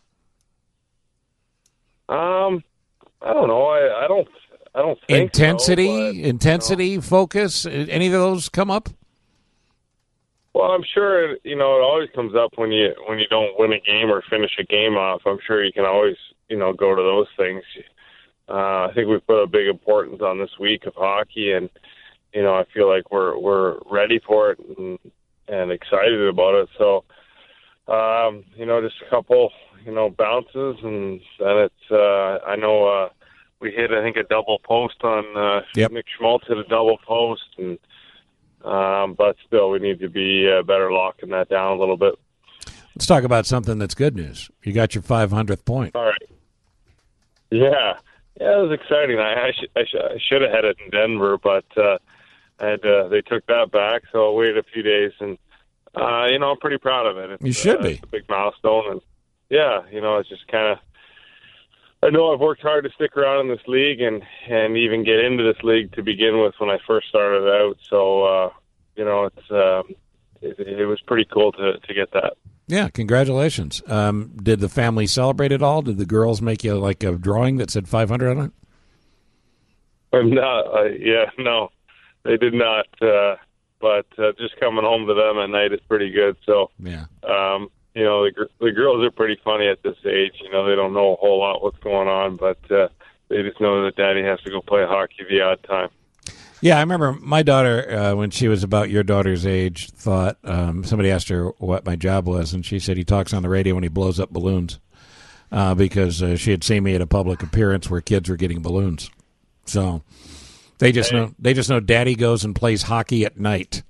Um, I don't know. I, I don't. I don't think intensity, so, but, intensity, you know, focus. Any of those come up? Well, I'm sure you know it always comes up when you when you don't win a game or finish a game off. I'm sure you can always you know go to those things. Uh, I think we put a big importance on this week of hockey, and you know I feel like we're we're ready for it and, and excited about it. So um, you know, just a couple you know bounces, and then it's uh, I know uh, we hit I think a double post on uh, yep. Nick Schmaltz hit a double post, and um, but still we need to be uh, better locking that down a little bit. Let's talk about something that's good news. You got your five hundredth point. All right. Yeah. Yeah, it was exciting. I I, sh- I, sh- I should have had it in Denver, but uh, I had, uh, they took that back, so I waited a few days, and uh, you know I'm pretty proud of it. It's, you should uh, be. It's a big milestone, and yeah, you know it's just kind of. I know I've worked hard to stick around in this league and and even get into this league to begin with when I first started out. So uh, you know it's um, it, it was pretty cool to to get that. Yeah, congratulations. Um, did the family celebrate it all? Did the girls make you like a drawing that said five hundred on it? I'm not. Uh, yeah, no, they did not. Uh, but uh, just coming home to them at night is pretty good. So, yeah, um, you know, the, gr- the girls are pretty funny at this age. You know, they don't know a whole lot what's going on, but uh, they just know that Daddy has to go play hockey the odd time. Yeah, I remember my daughter, uh, when she was about your daughter's age, thought, um, somebody asked her what my job was, and she said he talks on the radio when he blows up balloons, uh, because uh, she had seen me at a public appearance where kids were getting balloons. So they just know they just know Daddy goes and plays hockey at night.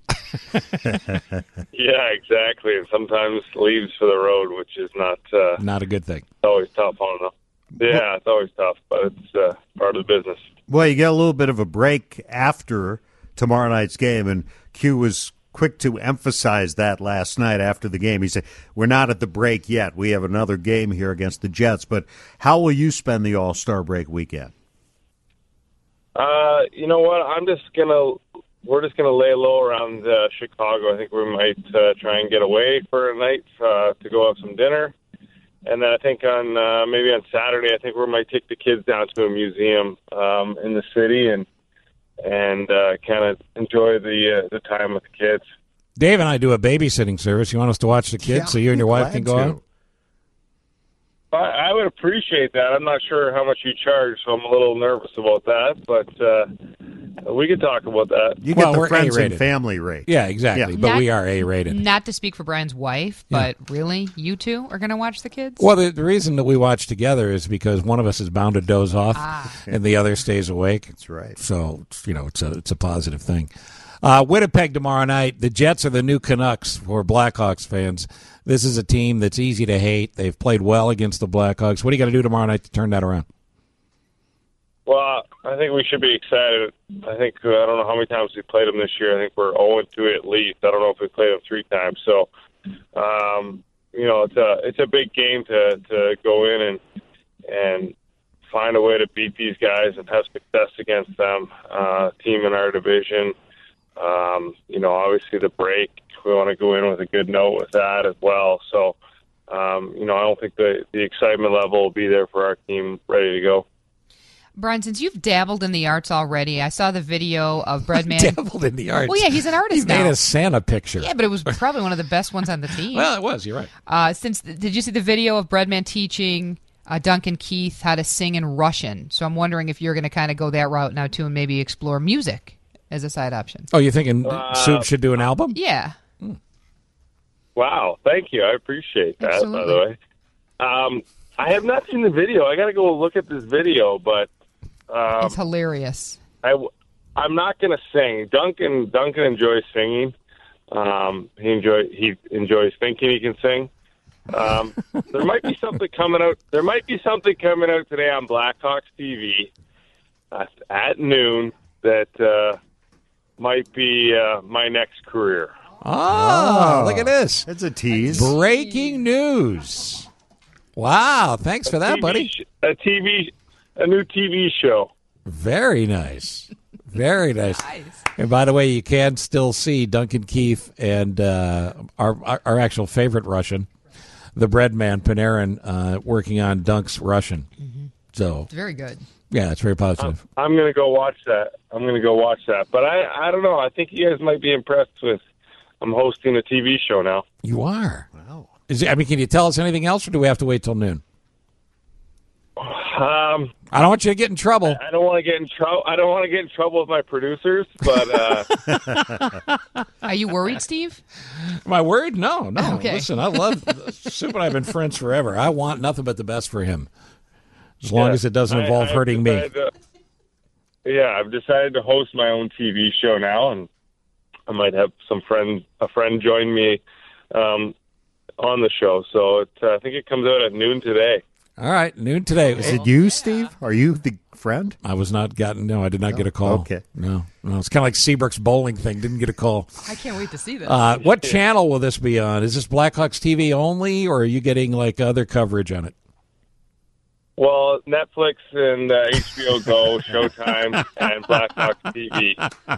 Yeah, exactly. And sometimes leaves for the road, which is not uh, not a good thing. It's always tough on them. Yeah, it's always tough, but it's uh, part of the business. Well, you get a little bit of a break after tomorrow night's game, and Q was quick to emphasize that last night after the game. He said, we're not at the break yet. We have another game here against the Jets, but how will you spend the All-Star break weekend? Uh, you know what? I'm just going to, we're just going to lay low around uh, Chicago. I think we might uh, try and get away for a night uh, to go have some dinner. And then I think on uh, maybe on Saturday, I think we might take the kids down to a museum um, in the city and and uh, kind of enjoy the uh, the time with the kids. Dave and I do a babysitting service. You want us to watch the kids Yeah, so you and your wife can go to. out? I, I would appreciate that. I'm not sure how much you charge, so I'm a little nervous about that. But uh, we could talk about that. You get Well, the we're friends and A-rated. family rate. Yeah, exactly. Yeah. But Not- we are A-rated. Not to speak for Brian's wife, but really, you two are going to watch the kids? Well, the, the reason that we watch together is because one of us is bound to doze off, Ah. and the other stays awake. That's right. So you know, it's a it's a positive thing. Uh, Winnipeg tomorrow night. The Jets are the new Canucks for Blackhawks fans. This is a team that's easy to hate. They've played well against the Blackhawks. What do you got to do tomorrow night to turn that around? Well, I think we should be excited. I think uh, I don't know how many times we played them this year. I think we're oh and two at least. I don't know if we played them three times. So, um, you know, it's a it's a big game to to go in and and find a way to beat these guys and have success against them. Uh, team in our division. Um, you know, obviously the break. We want to go in with a good note with that as well. So, um, you know, I don't think the the excitement level will be there for our team ready to go. Brian, since you've dabbled in the arts already, I saw the video of Breadman. Dabbled in the arts. Well, yeah, he's an artist He now. made a Santa picture. Yeah, but it was probably one of the best ones on the team. Well, it was. You're right. Uh, since did you see the video of Breadman teaching uh, Duncan Keith how to sing in Russian? So I'm wondering if you're going to kind of go that route now too, and maybe explore music as a side option. Oh, you thinking Uh, Soup should do an album? Yeah. Wow, thank you. I appreciate that, Absolutely. by the way. Um, I have not seen the video. I got to go look at this video, but um, It's hilarious. I, I'm not going to sing. Duncan Duncan enjoys singing. Um, he enjoy he enjoys thinking he can sing. Um, there might be something coming out. There might be something coming out today on Blackhawks T V uh, at noon that uh, might be uh, my next career. Oh, look at this. That's a tease. Breaking news. Wow, thanks for that, T V buddy. sh- a T V, a new T V show. Very nice. Very nice. And by the way, you can still see Duncan Keith and uh, our, our our actual favorite Russian, the bread man, Panarin, uh, working on Dunk's Russian. Mm-hmm. So It's very good. yeah, it's very positive. I'm going to go watch that. I'm going to go watch that. But I, I don't know. I think you guys might be impressed with. I'm hosting a T V show now. You are. Wow. Is it, I mean, can you tell us anything else, or do we have to wait till noon? Um, I don't want you to get in trouble. I don't want to get in trouble. I don't want to get in trouble with my producers. But uh, Are you worried, Steve? Am I worried? No, no. Okay. Listen, I love Soup and I have been friends forever. I want nothing but the best for him, as long yeah, as it doesn't I- involve I've hurting me. decided to- yeah, I've decided to host my own T V show now, and I might have some friend, a friend, join me um, on the show. So it, uh, I think it comes out at noon today. All right, noon today. Is it you, Steve? Are you the friend? I was not gotten. No, I did not get a call. Okay. No, no. It's kind of like Seabrook's bowling thing. Didn't get a call. I can't wait to see this. Uh, what channel will this be on? Is this Blackhawks T V only, or are you getting like other coverage on it? Well, Netflix and uh, H B O Go, Showtime, and Blackhawks T V.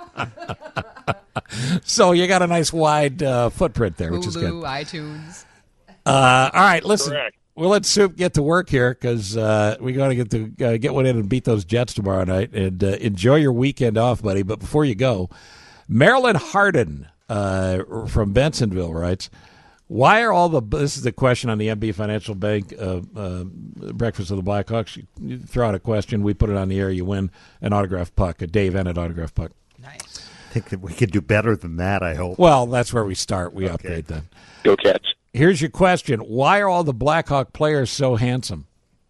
So you got a nice wide uh, footprint there, which is good. Hulu, iTunes. Uh, all right, listen. Correct. We'll let Soup get to work here because uh, we got to get to uh, get one in and beat those Jets tomorrow night. And uh, enjoy your weekend off, buddy. But before you go, Marilyn Harden uh, from Bensonville writes, "Why are all the this is the question on the M B Financial Bank uh, uh, Breakfast of the Blackhawks? You, you throw out a question, we put it on the air, you win an autographed puck, a Dave Ennett autographed puck. Nice. I think that we could do better than that, I hope. Well, that's where we start. We Okay. upgrade then. Go Cats. Here's your question: why are all the Blackhawk players so handsome?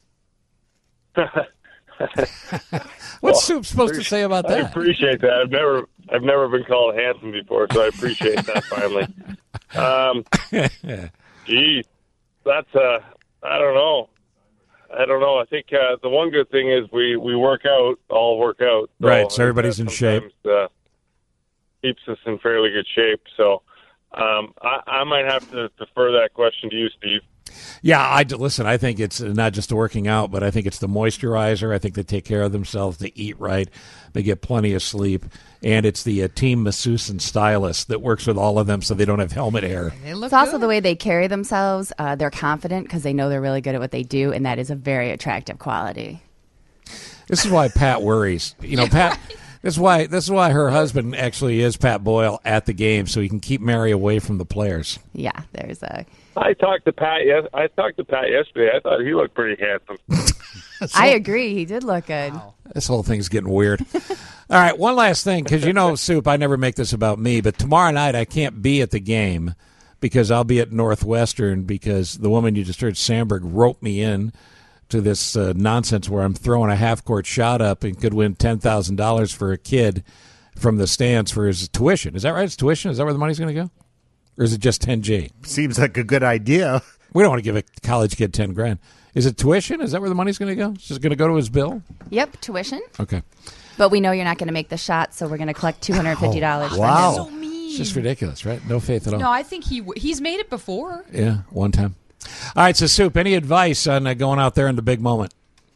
What's Soup supposed to say about I that? appreciate that. I've never, I've never been called handsome before, so I appreciate that. Finally, um, geez, that's uh, I don't know. I don't know. I think uh, the one good thing is we, we work out, all work out. So Right, so everybody's that in shape. sometimes, Uh, keeps us in fairly good shape. So um, I, I might have to defer that question to you, Steve. Yeah, I listen. I think it's not just the working out, but I think it's the moisturizer. I think they take care of themselves. They eat right. They get plenty of sleep, and it's the uh, team masseuse and stylist that works with all of them, so they don't have helmet hair. It's also the way they carry themselves. Uh, they're confident because they know they're really good at what they do, and that is a very attractive quality. This is why Pat worries. You know, Pat. This is why. This is why her husband actually is Pat Boyle at the game, so he can keep Mary away from the players. Yeah, there's a. I talked to Pat. Yes, I talked to Pat yesterday. I thought he looked pretty handsome. I agree. He did look good. This whole thing's getting weird. All right, one last thing, because you know, Soup, I never make this about me, but tomorrow night I can't be at the game because I'll be at Northwestern because the woman you just heard, Sandberg, roped me in to this uh, nonsense where I'm throwing a half-court shot up and could win ten thousand dollars for a kid from the stands for his tuition. Is that right? It's tuition? Is that where the money's going to go? Or is it just ten G? Seems like a good idea. We don't want to give a college kid ten grand. Is it tuition? Is that where the money's going to go? Is it going to go to his bill? Yep, tuition. Okay. But we know you're not going to make the shot, so we're going to collect two hundred fifty dollars. Oh, wow. From him. It's just ridiculous, right? No faith at all. No, I think he w- he's made it before. Yeah, one time. All right, so Soup, any advice on uh, going out there in the big moment?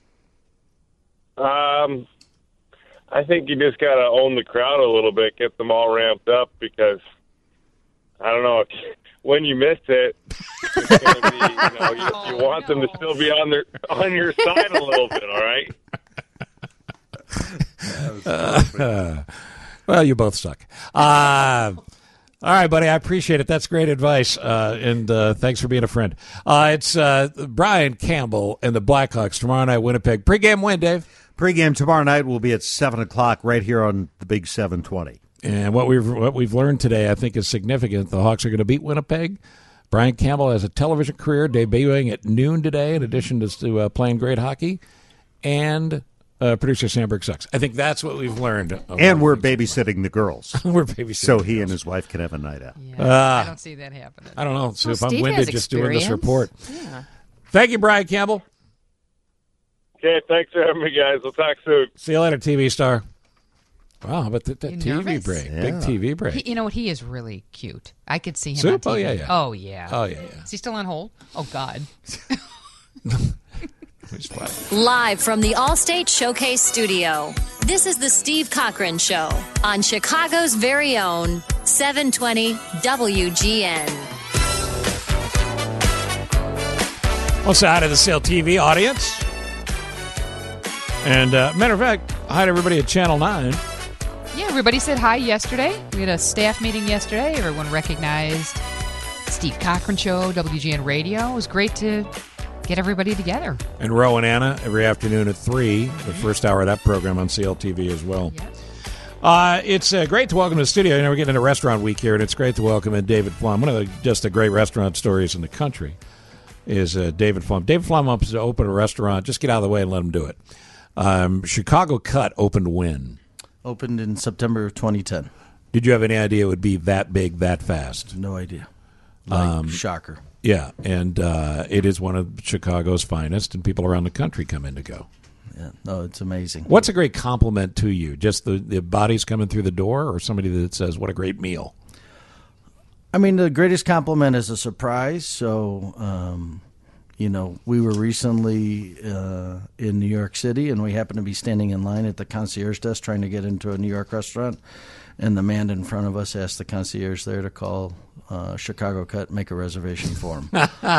Um, I think you just got to own the crowd a little bit, get them all ramped up because I don't know if when you miss it, it's gonna be, you know, you, you want them to still be on their on your side a little bit. All right. Uh, well, you both suck. Uh, all right, buddy. I appreciate it. That's great advice, uh, and uh, thanks for being a friend. Uh, it's uh, Brian Campbell and the Blackhawks tomorrow night, Winnipeg. Pre-game win, Dave. Pre-game tomorrow night will be at seven o'clock right here on the Big seven twenty. And what we've what we've learned today, I think, is significant. The Hawks are going to beat Winnipeg. Brian Campbell has a television career debuting at noon today, in addition to, to uh, playing great hockey. And uh, producer Sandberg sucks. I think that's what we've learned. And we're babysitting the girls. We're babysitting So the he girls. and his wife can have a night out. Yeah, Uh, I don't see that happening. I don't know. So Well, if I'm Steve winded has just doing this experience. report. Yeah. Thank you, Brian Campbell. Okay, thanks for having me, guys. We'll talk soon. See you later, T V star. Wow, how about that, that You T V nervous? break? Yeah. Big T V break. He, you know what? He is really cute. I could see him Soup? on T V. Oh, yeah, yeah. Oh, yeah. Oh, yeah, yeah. Is he still on hold? Oh, God. Live from the Allstate Showcase Studio, this is the Steve Cochran Show on Chicago's very own seven twenty W G N. Well, say hi to the Sale T V audience. And uh, matter of fact, hi to everybody at Channel nine. Yeah, everybody said hi yesterday. We had a staff meeting yesterday. Everyone recognized Steve Cochran Show, W G N Radio. It was great to get everybody together. And Ro and Anna every afternoon at three, the first hour of that program on C L T V as well. Yes. Uh, it's uh, great to welcome to the studio. You know, we're getting into restaurant week here, and it's great to welcome in David Flum. One of the just the great restaurant stories in the country is uh, David Flum. David Flum wants to open a restaurant. Just get out of the way and let him do it. Um, Chicago Cut opened when? Opened in September of twenty ten. Did you have any idea it would be that big that fast? No idea. Like, Um, shocker. Yeah, and uh, it is one of Chicago's finest, and people around the country come in to go. Yeah, no, it's amazing. What's a great compliment to you? Just the, the bodies coming through the door, or somebody that says, what a great meal? I mean, the greatest compliment is a surprise. So, um, you know, we were recently uh, in New York City, and we happened to be standing in line at the concierge desk trying to get into a New York restaurant. And the man in front of us asked the concierge there to call uh, Chicago Cut, make a reservation for him.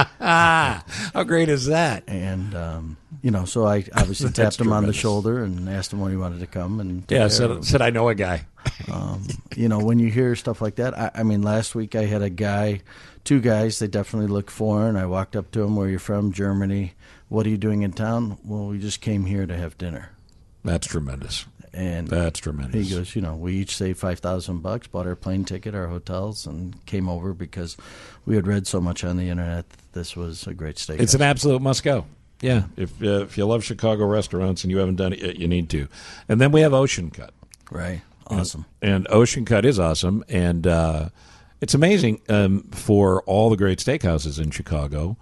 How great is that? And, um, you know, so I obviously That's tapped him on the tremendous. shoulder and asked him when he wanted to come. And took Yeah, care said, of him. said I know a guy. Um, you know, when you hear stuff like that, I, I mean, last week I had a guy, two guys, they definitely look foreign. I walked up to him, where are you from? Germany. What are you doing in town? Well, we just came here to have dinner. That's tremendous. And That's tremendous. he goes, you know, we each saved five thousand bucks, bought our plane ticket, our hotels, and came over because we had read so much on the internet that this was a great steak. It's an absolute must go. Yeah, if uh, if you love Chicago restaurants and you haven't done it yet, you need to. And then we have Ocean Cut. Right. Awesome. And, and Ocean Cut is awesome. And uh, it's amazing um, for all the great steakhouses in Chicago.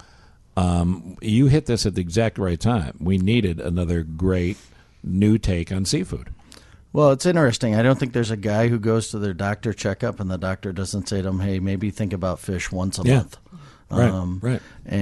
Um, you hit this at the exact right time. We needed another great new take on seafood. Well, it's interesting. I don't think there's a guy who goes to their doctor checkup and the doctor doesn't say to him, hey, maybe think about fish once a Yeah. month. Right, right.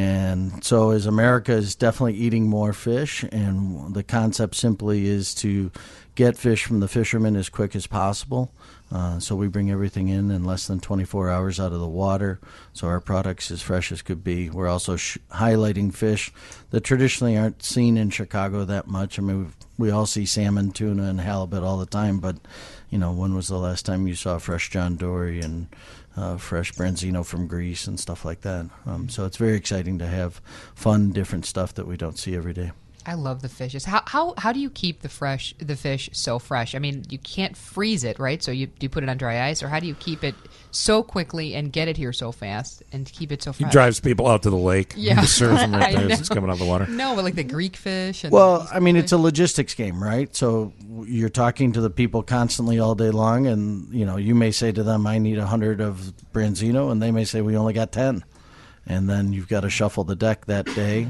And so as America is definitely eating more fish, and the concept simply is to get fish from the fishermen as quick as possible. Uh, so we bring everything in in less than twenty-four hours out of the water. So our product's as fresh as could be. We're also sh- highlighting fish that traditionally aren't seen in Chicago that much. I mean, we've, we all see salmon, tuna, and halibut all the time, but, you know, when was the last time you saw fresh John Dory and uh, fresh branzino from Greece and stuff like that? Um, so it's very exciting to have fun, different stuff that we don't see every day. I love the fishes. How how how do you keep the fresh the fish so fresh? I mean, you can't freeze it, right? So you do you put it on dry ice, or how do you keep it so quickly and get it here so fast and keep it so He fresh? drives people out to the lake. Yeah, He serves them right I there as know. it's coming out of the water. No, but like the Greek fish. And Well, I mean, it's a logistics game, right? So you're talking to the people constantly all day long, and you know, you may say to them, "I need a hundred of branzino," and they may say, "We only got ten," and then you've got to shuffle the deck that day.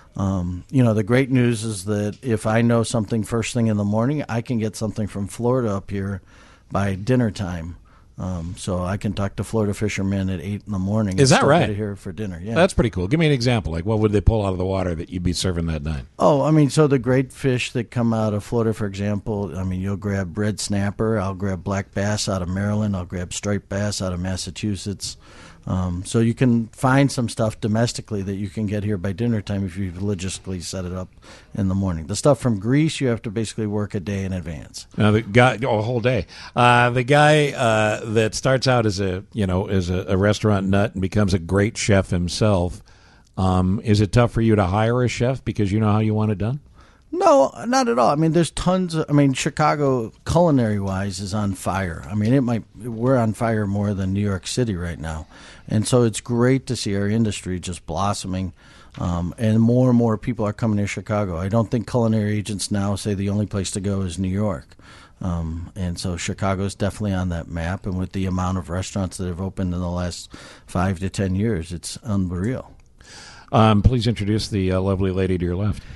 Um, you know, the great news is that if I know something first thing in the morning, I can get something from Florida up here by dinner time. Um, so I can talk to Florida fishermen at eight in the morning. Is and that still right? Get it here for dinner. Yeah, That's pretty cool. Give me an example. Like, what would they pull out of the water that you'd be serving that night? Oh, I mean, so the great fish that come out of Florida, for example, I mean, you'll grab red snapper. I'll grab black bass out of Maryland. I'll grab striped bass out of Massachusetts. Um, so you can find some stuff domestically that you can get here by dinner time if you logistically set it up in the morning. The stuff from Greece, you have to basically work a day in advance. Now the guy, oh, a whole day. Uh, the guy uh, that starts out as a you know as a, a restaurant nut and becomes a great chef himself. Um, is it tough for you to hire a chef because you know how you want it done? No, not at all. I mean, there's tons of, I mean, Chicago, culinary-wise, is on fire. I mean, it might, we're on fire more than New York City right now. And so it's great to see our industry just blossoming. Um, and more and more people are coming to Chicago. I don't think culinary agents now say the only place to go is New York. Um, and so Chicago's definitely on that map. And with the amount of restaurants that have opened in the last five to ten years, it's unreal. Um, please introduce the uh, lovely lady to your left.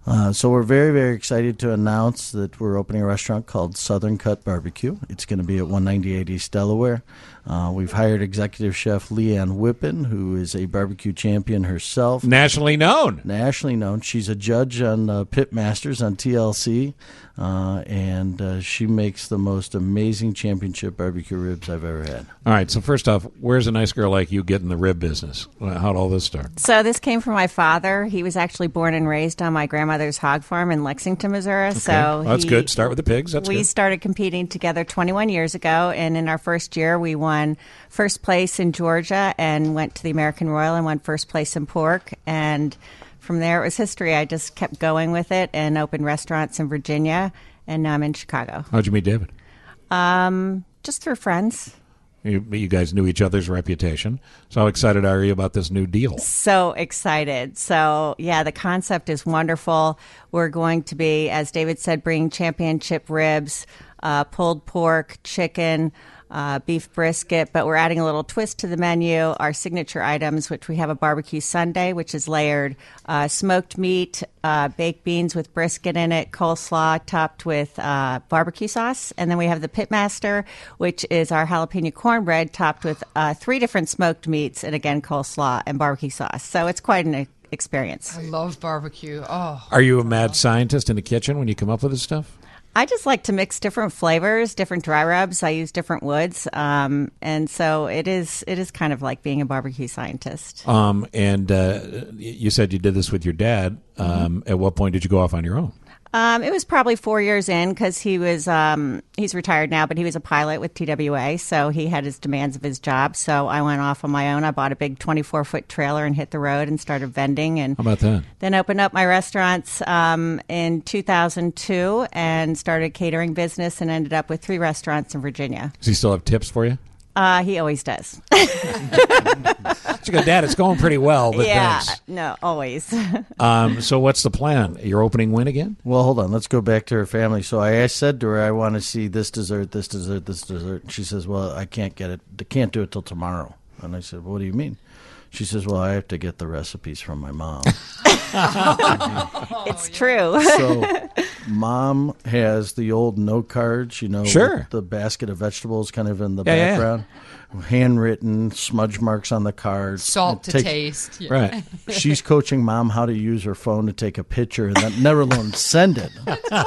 Uh, so we're very, very excited to announce that we're opening a restaurant called Southern Cut Barbecue. It's going to be at one ninety-eight East Delaware. Uh, we've hired executive chef Leanne Whippen, who is a barbecue champion herself. Nationally known. Nationally known. She's a judge on uh, Pit Masters on T L C, uh, and uh, she makes the most amazing championship barbecue ribs I've ever had. All right, so first off, where's a nice girl like you get in the rib business? How'd all this start? So this came from my father. He was actually born and raised on my grandmother's hog farm in Lexington, Missouri. Okay. So Well, that's he- good. Start with the pigs. That's we good. started competing together twenty-one years ago, and in our first year, we won first place in Georgia and went to the American Royal and won first place in pork. And from there, it was history. I just kept going with it and opened restaurants in Virginia, and now I'm in Chicago. How'd you meet David? Um, just through friends. You, you guys knew each other's reputation. So how excited are you about this new deal? So excited. So, yeah, the concept is wonderful. We're going to be, as David said, bringing championship ribs, uh, pulled pork, chicken, uh, beef brisket, but we're adding a little twist to the menu. Our signature items, which we have a barbecue sundae, which is layered uh, smoked meat, uh, baked beans with brisket in it, coleslaw topped with uh, barbecue sauce. And then we have the Pitmaster, which is our jalapeno cornbread topped with uh, three different smoked meats and, again, coleslaw and barbecue sauce. So it's quite an e- experience. I love barbecue. Oh, Are you a mad scientist in the kitchen when you come up with this stuff? I just like to mix different flavors, different dry rubs. I use different woods, um, and so it is. It is kind of like being a barbecue scientist. Um, and uh, you said you did this with your dad. Um, At what point did you go off on your own? Um, it was probably four years in because he was um, he's retired now, but he was a pilot with T W A, so he had his demands of his job. So I went off on my own. I bought a big twenty-four foot trailer and hit the road and started vending. And How about that? Then opened up my restaurants um, in two thousand two and started catering business and ended up with three restaurants in Virginia. Does he still have tips for you? Uh, he always does. So you go, Dad, it's going pretty well, but yeah, thanks. no, always. Um, so what's the plan? Your opening win again? Well, hold on. Let's go back to her family. So I, I said to her, I want to see this dessert, this dessert, this dessert. And she says, well, I can't get it. I can't do it till tomorrow. And I said, well, what do you mean? She says, well, I have to get the recipes from my mom. It's true. So Mom has the old note cards, you know, Sure. with the basket of vegetables kind of in the Yeah, yeah, yeah. background. Handwritten, smudge marks on the cards. Salt It to takes- taste. Yeah. Right. She's coaching Mom how to use her phone to take a picture and then never alone send it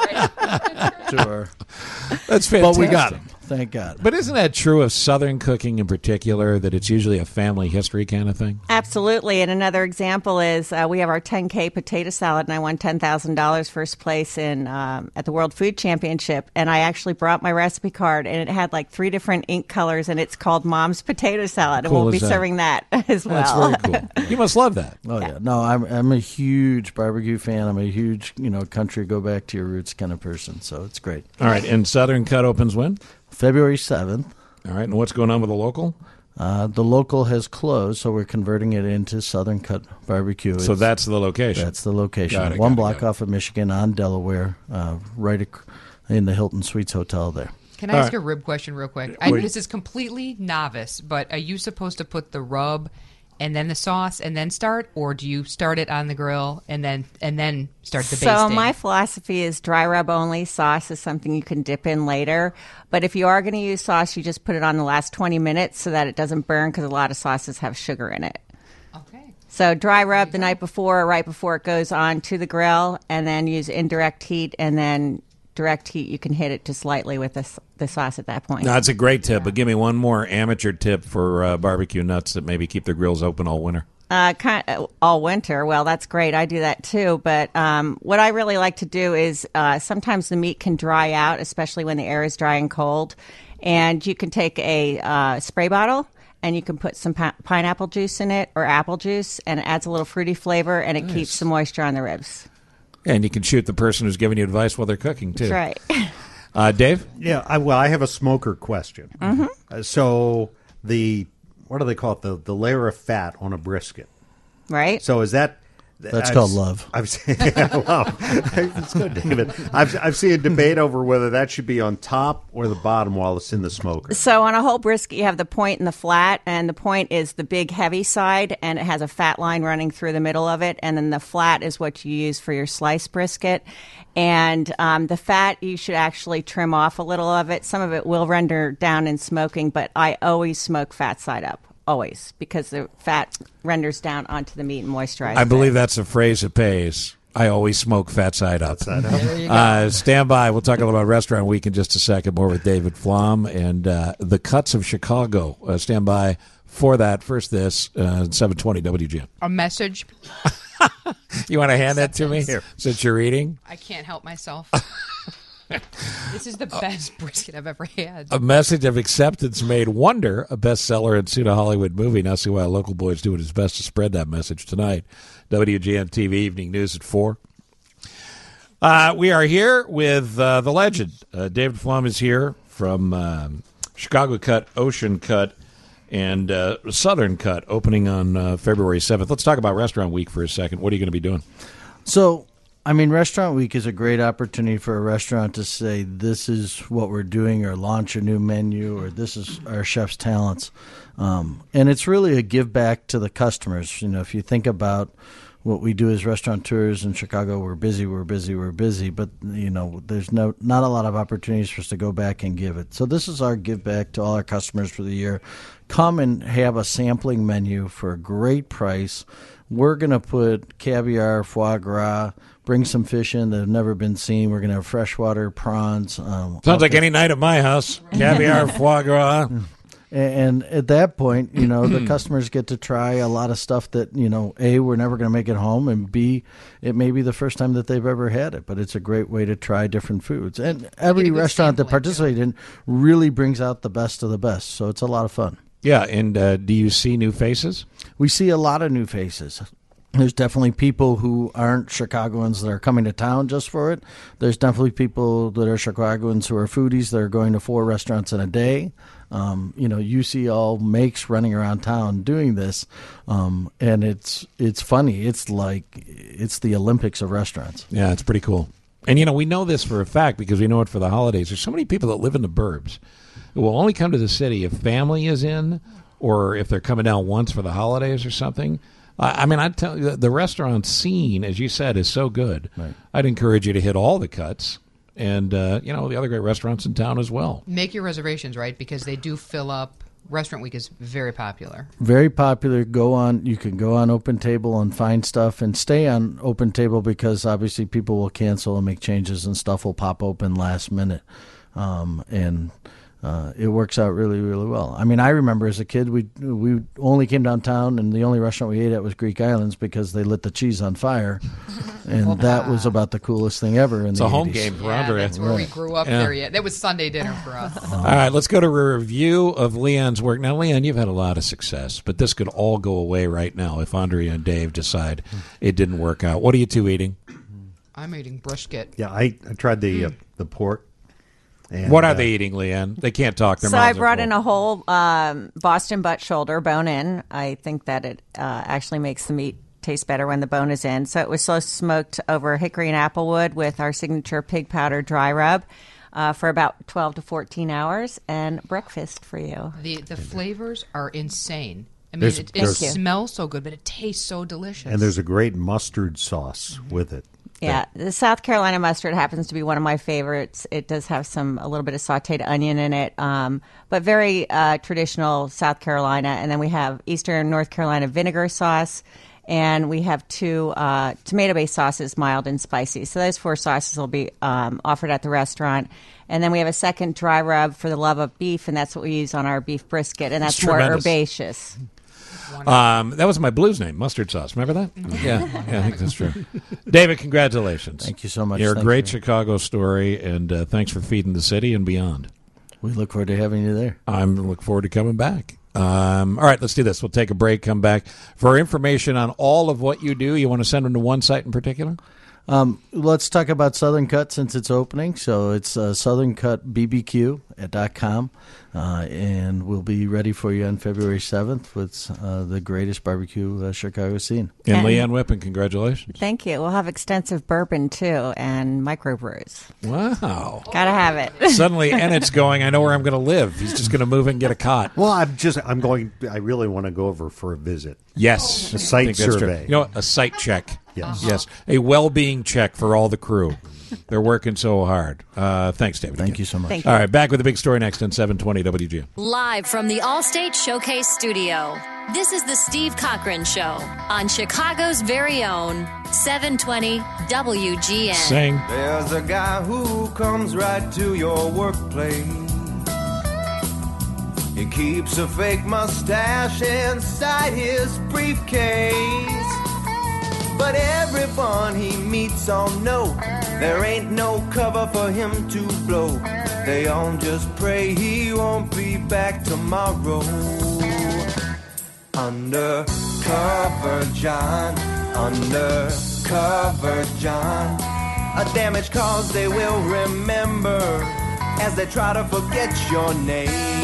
to her. That's fantastic. But we got him. Thank God. But isn't that true of Southern cooking in particular, that it's usually a family history kind of thing? Absolutely. And another example is uh, we have our ten K potato salad, and I won ten thousand dollars first place in um, at the World Food Championship. And I actually brought my recipe card, and it had like three different ink colors, and it's called Mom's Potato Salad. And Cool we'll be is that? serving that as well. That's very cool. You must love that. Oh yeah, no, I'm I'm a huge barbecue fan. I'm a huge you know country go back to your roots kind of person. So it's great. All right, and Southern Cut opens when? February seventh. All right, and what's going on with the local? Uh, the local has closed, so we're converting it into Southern Cut Barbecue. So It's- that's the location. That's the location. Got it, One got it, block got it. off of Michigan on Delaware, uh, right ac- in the Hilton Suites Hotel there. Can I All ask right. a rib question real quick? I, Wait. this is completely novice, but are you supposed to put the rub and then the sauce and then start, or do you start it on the grill and then and then start the So basting? my philosophy is dry rub only. Sauce is something you can dip in later. But if you are going to use sauce, you just put it on the last twenty minutes so that it doesn't burn, because a lot of sauces have sugar in it. Okay. So dry rub the night before or right before it goes on to the grill, and then use indirect heat, and then direct heat, you can hit it just lightly with the, s- the sauce at that point. No, that's a great tip, but give me one more amateur tip for uh, barbecue nuts that maybe keep their grills open all winter. Uh, kind of, all winter. Well, that's great. I do that too. But um, what I really like to do is uh, sometimes the meat can dry out, especially when the air is dry and cold. And you can take a uh, spray bottle and you can put some pi- pineapple juice in it or apple juice, and it adds a little fruity flavor, and it Nice. keeps the moisture on the ribs. And you can shoot the person who's giving you advice while they're cooking, too. That's right. Uh, Dave? Yeah, I, well, I have a smoker question. Mhm. Uh, so the, what do they call it, the, the layer of fat on a brisket. Right. So is that That's I've, called love. I've seen, yeah, love. It's good, David. I've, I've seen a debate over whether that should be on top or the bottom while it's in the smoker. So on a whole brisket, you have the point and the flat, and the point is the big heavy side, and it has a fat line running through the middle of it, and then the flat is what you use for your sliced brisket. And um, the fat, you should actually trim off a little of it. Some of it will render down in smoking, but I always smoke fat side up. Always, because the fat renders down onto the meat and moisturizes I believe it. that's a phrase that pays. I always smoke fat side up. Fat side up. There you go. Uh, stand by. We'll talk a little about Restaurant Week in just a second. More with David Flom and uh, the cuts of Chicago. Uh, stand by for that. First, this uh, seven twenty W G N. A message. You want to hand that to me Here. since you're eating? I can't help myself. This is the best brisket I've ever had. A message of acceptance made Wonder a bestseller and soon a Hollywood movie. Now see why Local Boy's doing his best to spread that message tonight. W G N T V Evening News at four. Uh, we are here with uh, the legend. Uh, David Flom is here from um, Chicago Cut, Ocean Cut, and uh, Southern Cut, opening on uh, February seventh. Let's talk about Restaurant Week for a second. What are you going to be doing? So, I mean, Restaurant Week is a great opportunity for a restaurant to say, this is what we're doing, or launch a new menu, or this is our chef's talents. Um, and it's really a give back to the customers. You know, if you think about what we do as restaurateurs in Chicago, we're busy, we're busy, we're busy, but, you know, there's no not a lot of opportunities for us to go back and give it. So this is our give back to all our customers for the year. Come and have a sampling menu for a great price. We're going to put caviar, foie gras, bring some fish in that have never been seen. We're going to have freshwater prawns. Um, Sounds like any night at my house. Caviar, foie gras. And at that point, you know, the customers get to try a lot of stuff that, you know, A, we're never going to make it home, and B, it may be the first time that they've ever had it, but it's a great way to try different foods. And every restaurant that participated in really brings out the best of the best, so it's a lot of fun. Yeah, and uh, do you see new faces? We see a lot of new faces. There's definitely people who aren't Chicagoans that are coming to town just for it. There's definitely people that are Chicagoans who are foodies that are going to four restaurants in a day. Um, you know, you see all makes running around town doing this, um, and it's it's funny. It's like it's the Olympics of restaurants. Yeah, it's pretty cool. And, you know, we know this for a fact because we know it for the holidays. There's so many people that live in the burbs who will only come to the city if family is in or if they're coming down once for the holidays or something. I mean, I'd tell you, the restaurant scene, as you said, is so good. Right. I'd encourage you to hit all the cuts and, uh, you know, the other great restaurants in town as well. Make your reservations, right? Because they do fill up. Restaurant Week is very popular. Very popular. Go on. You can go on Open Table and find stuff, and stay on Open Table because obviously people will cancel and make changes, and stuff will pop open last minute. Um, and Uh, it works out really, really well. I mean, I remember as a kid, we we only came downtown, and the only restaurant we ate at was Greek Islands because they lit the cheese on fire, and that was about the coolest thing ever. In It's the a home eighties. game for Yeah, Andrea. that's where we grew up Yeah. there. Yeah, that was Sunday dinner for us. All right, let's go to a review of Leon's work. Now, Leon, you've had a lot of success, but this could all go away right now if Andrea and Dave decide it didn't work out. What are you two eating? I'm eating brisket. Yeah, I, I tried the uh, the pork. And, what are uh, they eating, Leanne? They can't talk. Their So I mouths are brought full. in a whole um, Boston butt shoulder bone in. I think that it uh, actually makes the meat taste better when the bone is in. So it was slow smoked over hickory and applewood with our signature pig powder dry rub uh, for about twelve to fourteen hours, and breakfast for you. The the flavors are insane. I mean, There's- it, it there's- smells so good, but it tastes so delicious. And there's a great mustard sauce with it. Yeah, the South Carolina mustard happens to be one of my favorites. It does have some a little bit of sautéed onion in it, um, but very uh, traditional South Carolina. And then we have Eastern North Carolina vinegar sauce, and we have two uh, tomato-based sauces, mild and spicy. So those four sauces will be um, offered at the restaurant. And then we have a second dry rub for the love of beef, and that's what we use on our beef brisket, and that's It's more tremendous. herbaceous. Um, that was my blues name, Mustard Sauce. Remember that? Yeah, yeah, I think that's true. David, congratulations. Thank you so much. You're a Thank great you. Chicago story, and uh, thanks for feeding the city and beyond. We look forward to having you there. I'm look forward to coming back. Um, all right, let's do this. We'll take a break, come back. For information on all of what you do, you want to send them to one site in particular? Um, let's talk about Southern Cut since it's opening. So it's uh, southern cut b b q dot com, uh, and we'll be ready for you on February seventh with uh, the greatest barbecue uh, Chicago's seen. And, And- Leanne Whippen, congratulations. Thank you. We'll have extensive bourbon, too, and microbrews. Wow. Gotta have it. Suddenly, Ennett's going, I know where I'm going to live. He's just going to move and get a cot. Well, I'm just, I'm going, I really want to go over for a visit. Yes. A I site think that's true. survey. You know what? A site check. Yes. Yes. A well-being check for all the crew. They're working so hard. Uh, thanks, David. Thank you so much. Thank All right, back with the big story next on seven twenty W G N. Live from the Allstate Showcase Studio, this is the Steve Cochran Show on Chicago's very own seven twenty W G N. Sing. There's a guy who comes right to your workplace. He keeps a fake mustache inside his briefcase. But everyone he meets all know there ain't no cover for him to blow. They all just pray he won't be back tomorrow. Undercover John, undercover John. A damaged cause they will remember as they try to forget your name.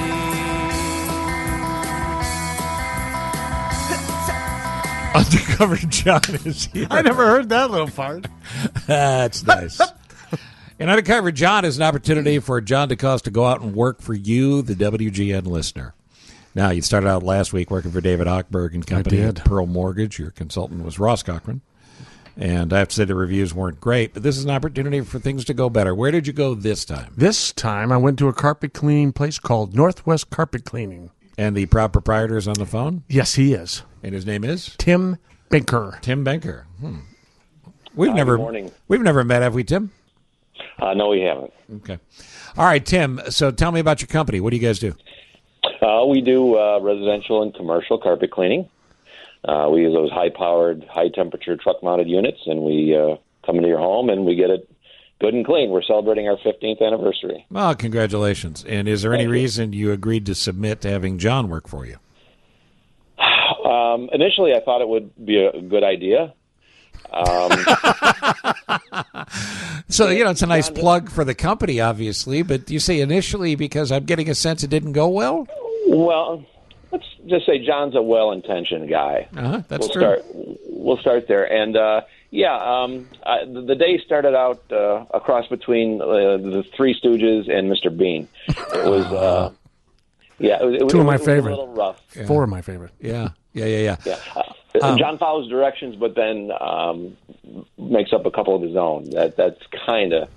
Undercover John is here. I never heard that little part. That's nice. And Undercover John is an opportunity for John DeCoste to go out and work for you, the W G N listener. Now, you started out last week working for David Hochberg and Company did. at Pearl Mortgage. Your consultant was Ross Cochran. And I have to say the reviews weren't great, but this is an opportunity for things to go better. Where did you go this time? This time I went to a carpet cleaning place called Northwest Carpet Cleaning. And the proud proprietor is on the phone? Yes, he is. And his name is? Tim Benker. Tim Benker. Hmm. We've Uh, never good morning. We've never met, have we, Tim? Uh, no, we haven't. Okay. All right, Tim. So tell me about your company. What do you guys do? Uh, we do uh, residential and commercial carpet cleaning. Uh, we use those high-powered, high-temperature truck-mounted units, and we uh, come into your home and we get it good and clean. We're celebrating our fifteenth anniversary. Well, congratulations. And is there any Thank you. reason you agreed to submit to having John work for you? Um, initially, I thought it would be a good idea. Um, So, you know, it's a nice plug for the company, obviously, but you say initially because I'm getting a sense it didn't go well? well, let's just say John's a well-intentioned guy. Uh-huh, that's we'll true. Start, we'll start there. And, uh, yeah, um, I, the, the day started out uh, a cross between uh, the Three Stooges and Mister Bean. It was, uh, yeah, it was, it was, Two of my it was favorite. a little rough. Yeah. Four of my favorite. Yeah, yeah, yeah, yeah. Yeah. Uh, Um, John follows directions, but then um, makes up a couple of his own. That That's kind of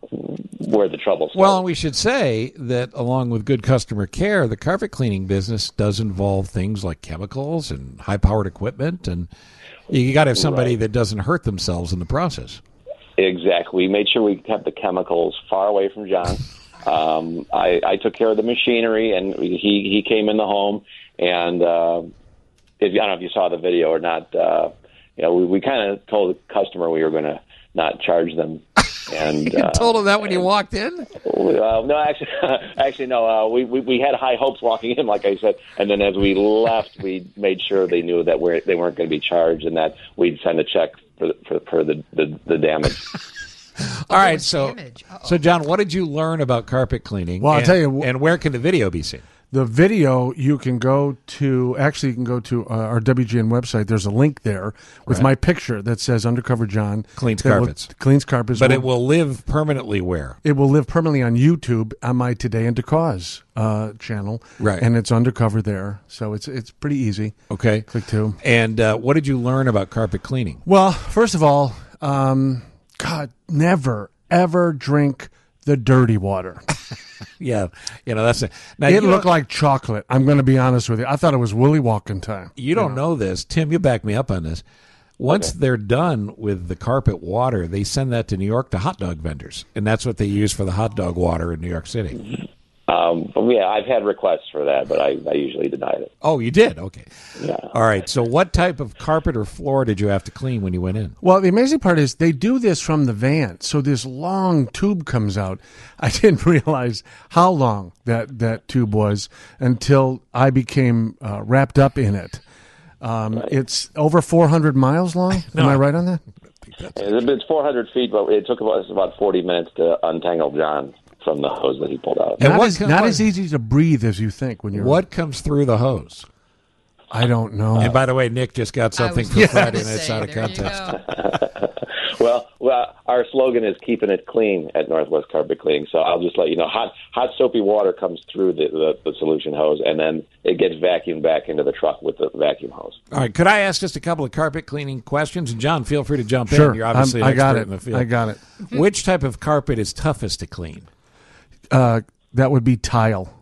where the trouble starts. Well, we should say that along with good customer care, the carpet cleaning business does involve things like chemicals and high-powered equipment, and you got to have somebody Right. that doesn't hurt themselves in the process. Exactly. We made sure we kept the chemicals far away from John. Um, I, I took care of the machinery, and he, he came in the home, and uh, if, I don't know if you saw the video or not, uh, you know, we, we kind of told the customer we were going to not charge them. And You uh, told him that when you walked in? Uh, no, actually, actually, no. Uh, we, we we had high hopes walking in, like I said, and then as we left, we made sure they knew that we're, they weren't going to be charged, and that we'd send a check for the, for, for the, the the damage. All right, so so John, what did you learn about carpet cleaning? Well, I'll and, tell you- and where can the video be seen? The video, you can go to, actually you can go to uh, our W G N website. There's a link there with Right. my picture that says Undercover John. Cleans That will- carpets. Cleans carpets. But it will live permanently where? It will live permanently on YouTube on my Today and Cause uh, channel. Right. And it's undercover there. So it's it's pretty easy. Okay. Click to. And uh, what did you learn about carpet cleaning? Well, first of all, um, God, never, ever drink the dirty water. Yeah, you know, that's it. Now, It you looked don't- like chocolate. I'm going to be honest with you. I thought it was Willy Walking time. You don't know this. Tim, you back me up on this. Once they're done with the carpet water, they send that to New York to hot dog vendors. And that's what they use for the hot dog water in New York City. Um, but yeah, I've had requests for that, but I, I usually denied it. Oh, you did? Okay. Yeah. All right. So what type of carpet or floor did you have to clean when you went in? Well, the amazing part is they do this from the van. So this long tube comes out. I didn't realize how long that, that tube was until I became uh, wrapped up in it. Um, It's over four hundred miles long. Am I right on that? And it's four hundred feet, but it took about, about forty minutes to untangle John from the hose that he pulled out. Not, as, not as easy to breathe as you think when you're. What comes through the hose? I don't know. And by the way, Nick just got something for yes. Friday Nights Out of Contest. well, well, our slogan is keeping it clean at Northwest Carpet Cleaning. So I'll just let you know, hot, hot soapy water comes through the, the, the solution hose, and then it gets vacuumed back into the truck with the vacuum hose. All right, could I ask just a couple of carpet cleaning questions? And John, feel free to jump sure. in. You're obviously I'm, an I got expert it. in the field. I got it. Which type of carpet is toughest to clean? Uh, that would be tile.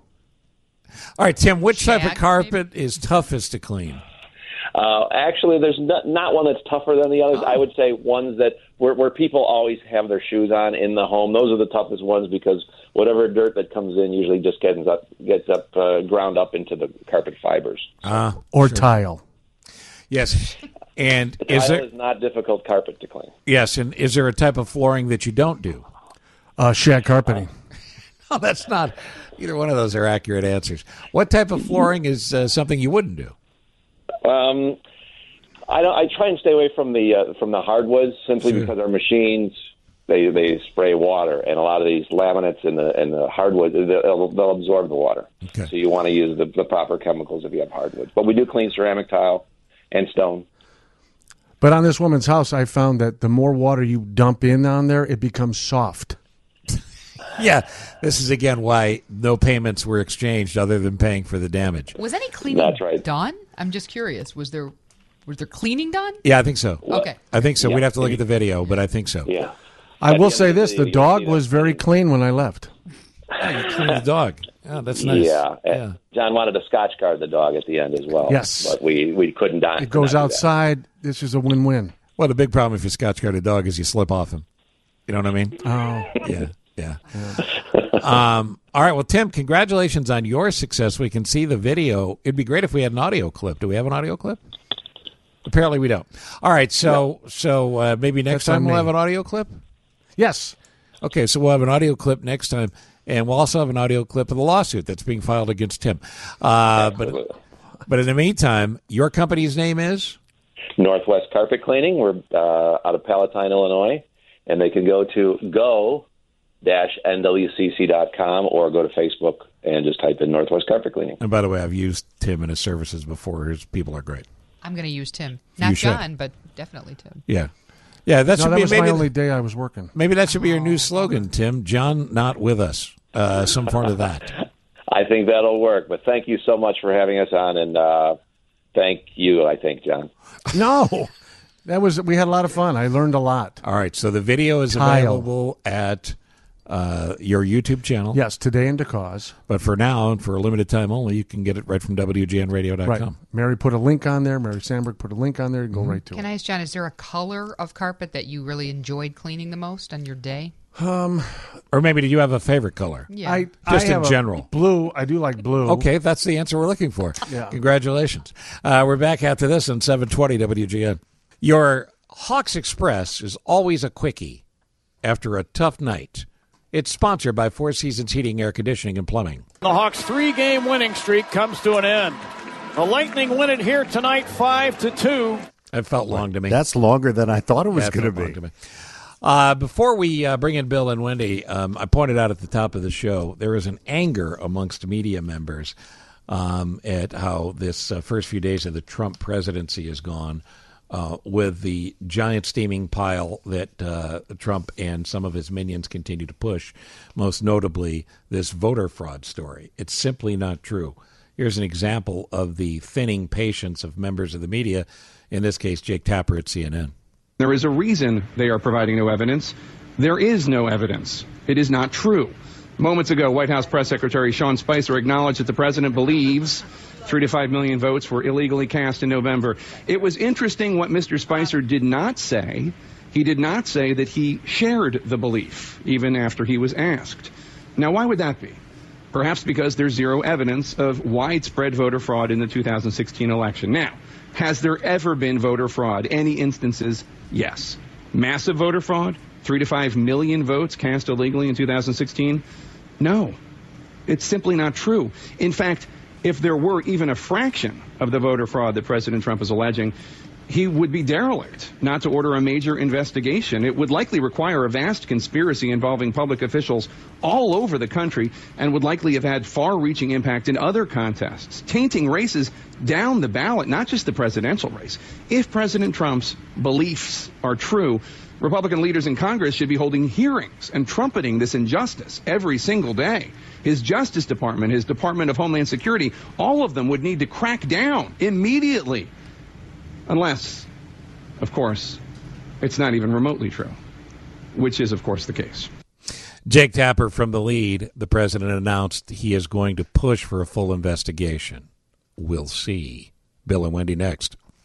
All right, Tim, which Shag, type of carpet maybe? is toughest to clean? Uh, actually, there's not, not one that's tougher than the others. Oh. I would say ones that where, where people always have their shoes on in the home. Those are the toughest ones because whatever dirt that comes in usually just gets up, gets up, uh, ground up into the carpet fibers. Uh, or sure. tile. Yes, and the is tile there is not difficult carpet to clean. Yes, and is there a type of flooring that you don't do? Uh, shag carpeting. No, that's not. Either one of those are accurate answers. What type of flooring is uh, something you wouldn't do? Um, I don't. I try and stay away from the uh, from the hardwoods simply Sure. because our machines they they spray water, and a lot of these laminates and the and the hardwoods they'll, they'll absorb the water. Okay. So you want to use the, the proper chemicals if you have hardwoods. But we do clean ceramic tile and stone. But on this woman's house, I found that the more water you dump in on there, it becomes soft. Yeah, this is again why no payments were exchanged other than paying for the damage. Was any cleaning That's right. done? I'm just curious. Was there was there cleaning done? Yeah, I think so. Okay. I think so. Yeah. We'd have to look at the video, but I think so. Yeah. I At will the say end of this: the the day, dog you see was that- very clean when I left. Oh, you cleaned the dog. Oh, that's nice. Yeah. Yeah. John wanted to Scotch guard the dog at the end as well. Yes. But we, we couldn't die. It goes not do that. outside. This is a win-win. Well, the big problem if you Scotch guard a dog is you slip off him. You know what I mean? Oh, Yeah. Yeah. Um, all right. Well, Tim, congratulations on your success. We can see the video. It'd be great if we had an audio clip. Do we have an audio clip? Apparently we don't. All right. So, so uh, maybe next That's on time we'll me. have an audio clip? yes. Okay. So we'll have an audio clip next time. And we'll also have an audio clip of the lawsuit that's being filed against Tim. Uh, but, but in the meantime, your company's name is? Northwest Carpet Cleaning. We're uh, out of Palatine, Illinois. And they can go to go dash N W C C dot com or go to Facebook and just type in Northwest Carpet Cleaning. And by the way, I've used Tim and his services before. His people are great. I'm going to use Tim. Not You should. John, but definitely Tim. Yeah. Yeah, that No, should that be was maybe my only day I was working. maybe that should be your new slogan, Tim. John not with us. Uh, some form of that. I think that'll work. But thank you so much for having us on, and uh, thank you, I think, John. No, that was we had a lot of fun. I learned a lot. All right, so the video is Tile. available at uh, your YouTube channel. Yes, today and to cause. But for now, and for a limited time only, you can get it right from W G N radio dot com. Right. Mary put a link on there. Mary Sandberg put a link on there. You can go right to Can it. I ask John, is there a color of carpet that you really enjoyed cleaning the most on your day? Um, Or maybe do you have a favorite color? Yeah. I Just I in have a general. blue. I do like blue. Okay, that's the answer we're looking for. Yeah. Congratulations. Uh, we're back after this on seven twenty W G N. Your Hawks Express is always a quickie after a tough night. It's sponsored by Four Seasons Heating, Air Conditioning, and Plumbing. The Hawks' three-game winning streak comes to an end. The Lightning win it here tonight, five to two. It felt long to me. That's longer than I thought it was Yeah, it going to felt long be. me. Uh, before we uh, bring in Bill and Wendy, um, I pointed out at the top of the show there is an anger amongst media members um, at how this uh, first few days of the Trump presidency has gone uh, with the giant steaming pile that uh, Trump and some of his minions continue to push, most notably this voter fraud story. It's simply not true. Here's an example of the thinning patience of members of the media, in this case, Jake Tapper at C N N. There is a reason they are providing no evidence. There is no evidence. It is not true. Moments ago, White House Press Secretary Sean Spicer acknowledged that the president believes three to five million votes were illegally cast in November. It was interesting what Mister Spicer did not say. He did not say that he shared the belief, even after he was asked. Now, why would that be? Perhaps because there's zero evidence of widespread voter fraud in the two thousand sixteen election. Now, has there ever been voter fraud? Any instances? Yes. Massive voter fraud? Three to five million votes cast illegally in two thousand sixteen? No. It's simply not true. In fact, if there were even a fraction of the voter fraud that President Trump is alleging, he would be derelict not to order a major investigation. It would likely require a vast conspiracy involving public officials all over the country and would likely have had far-reaching impact in other contests, tainting races down the ballot, not just the presidential race. If President Trump's beliefs are true, Republican leaders in Congress should be holding hearings and trumpeting this injustice every single day. His Justice Department, his Department of Homeland Security, all of them would need to crack down immediately. Unless, of course, it's not even remotely true, which is, of course, the case. Jake Tapper from The Lead. The president announced he is going to push for a full investigation. We'll see. Bill and Wendy next.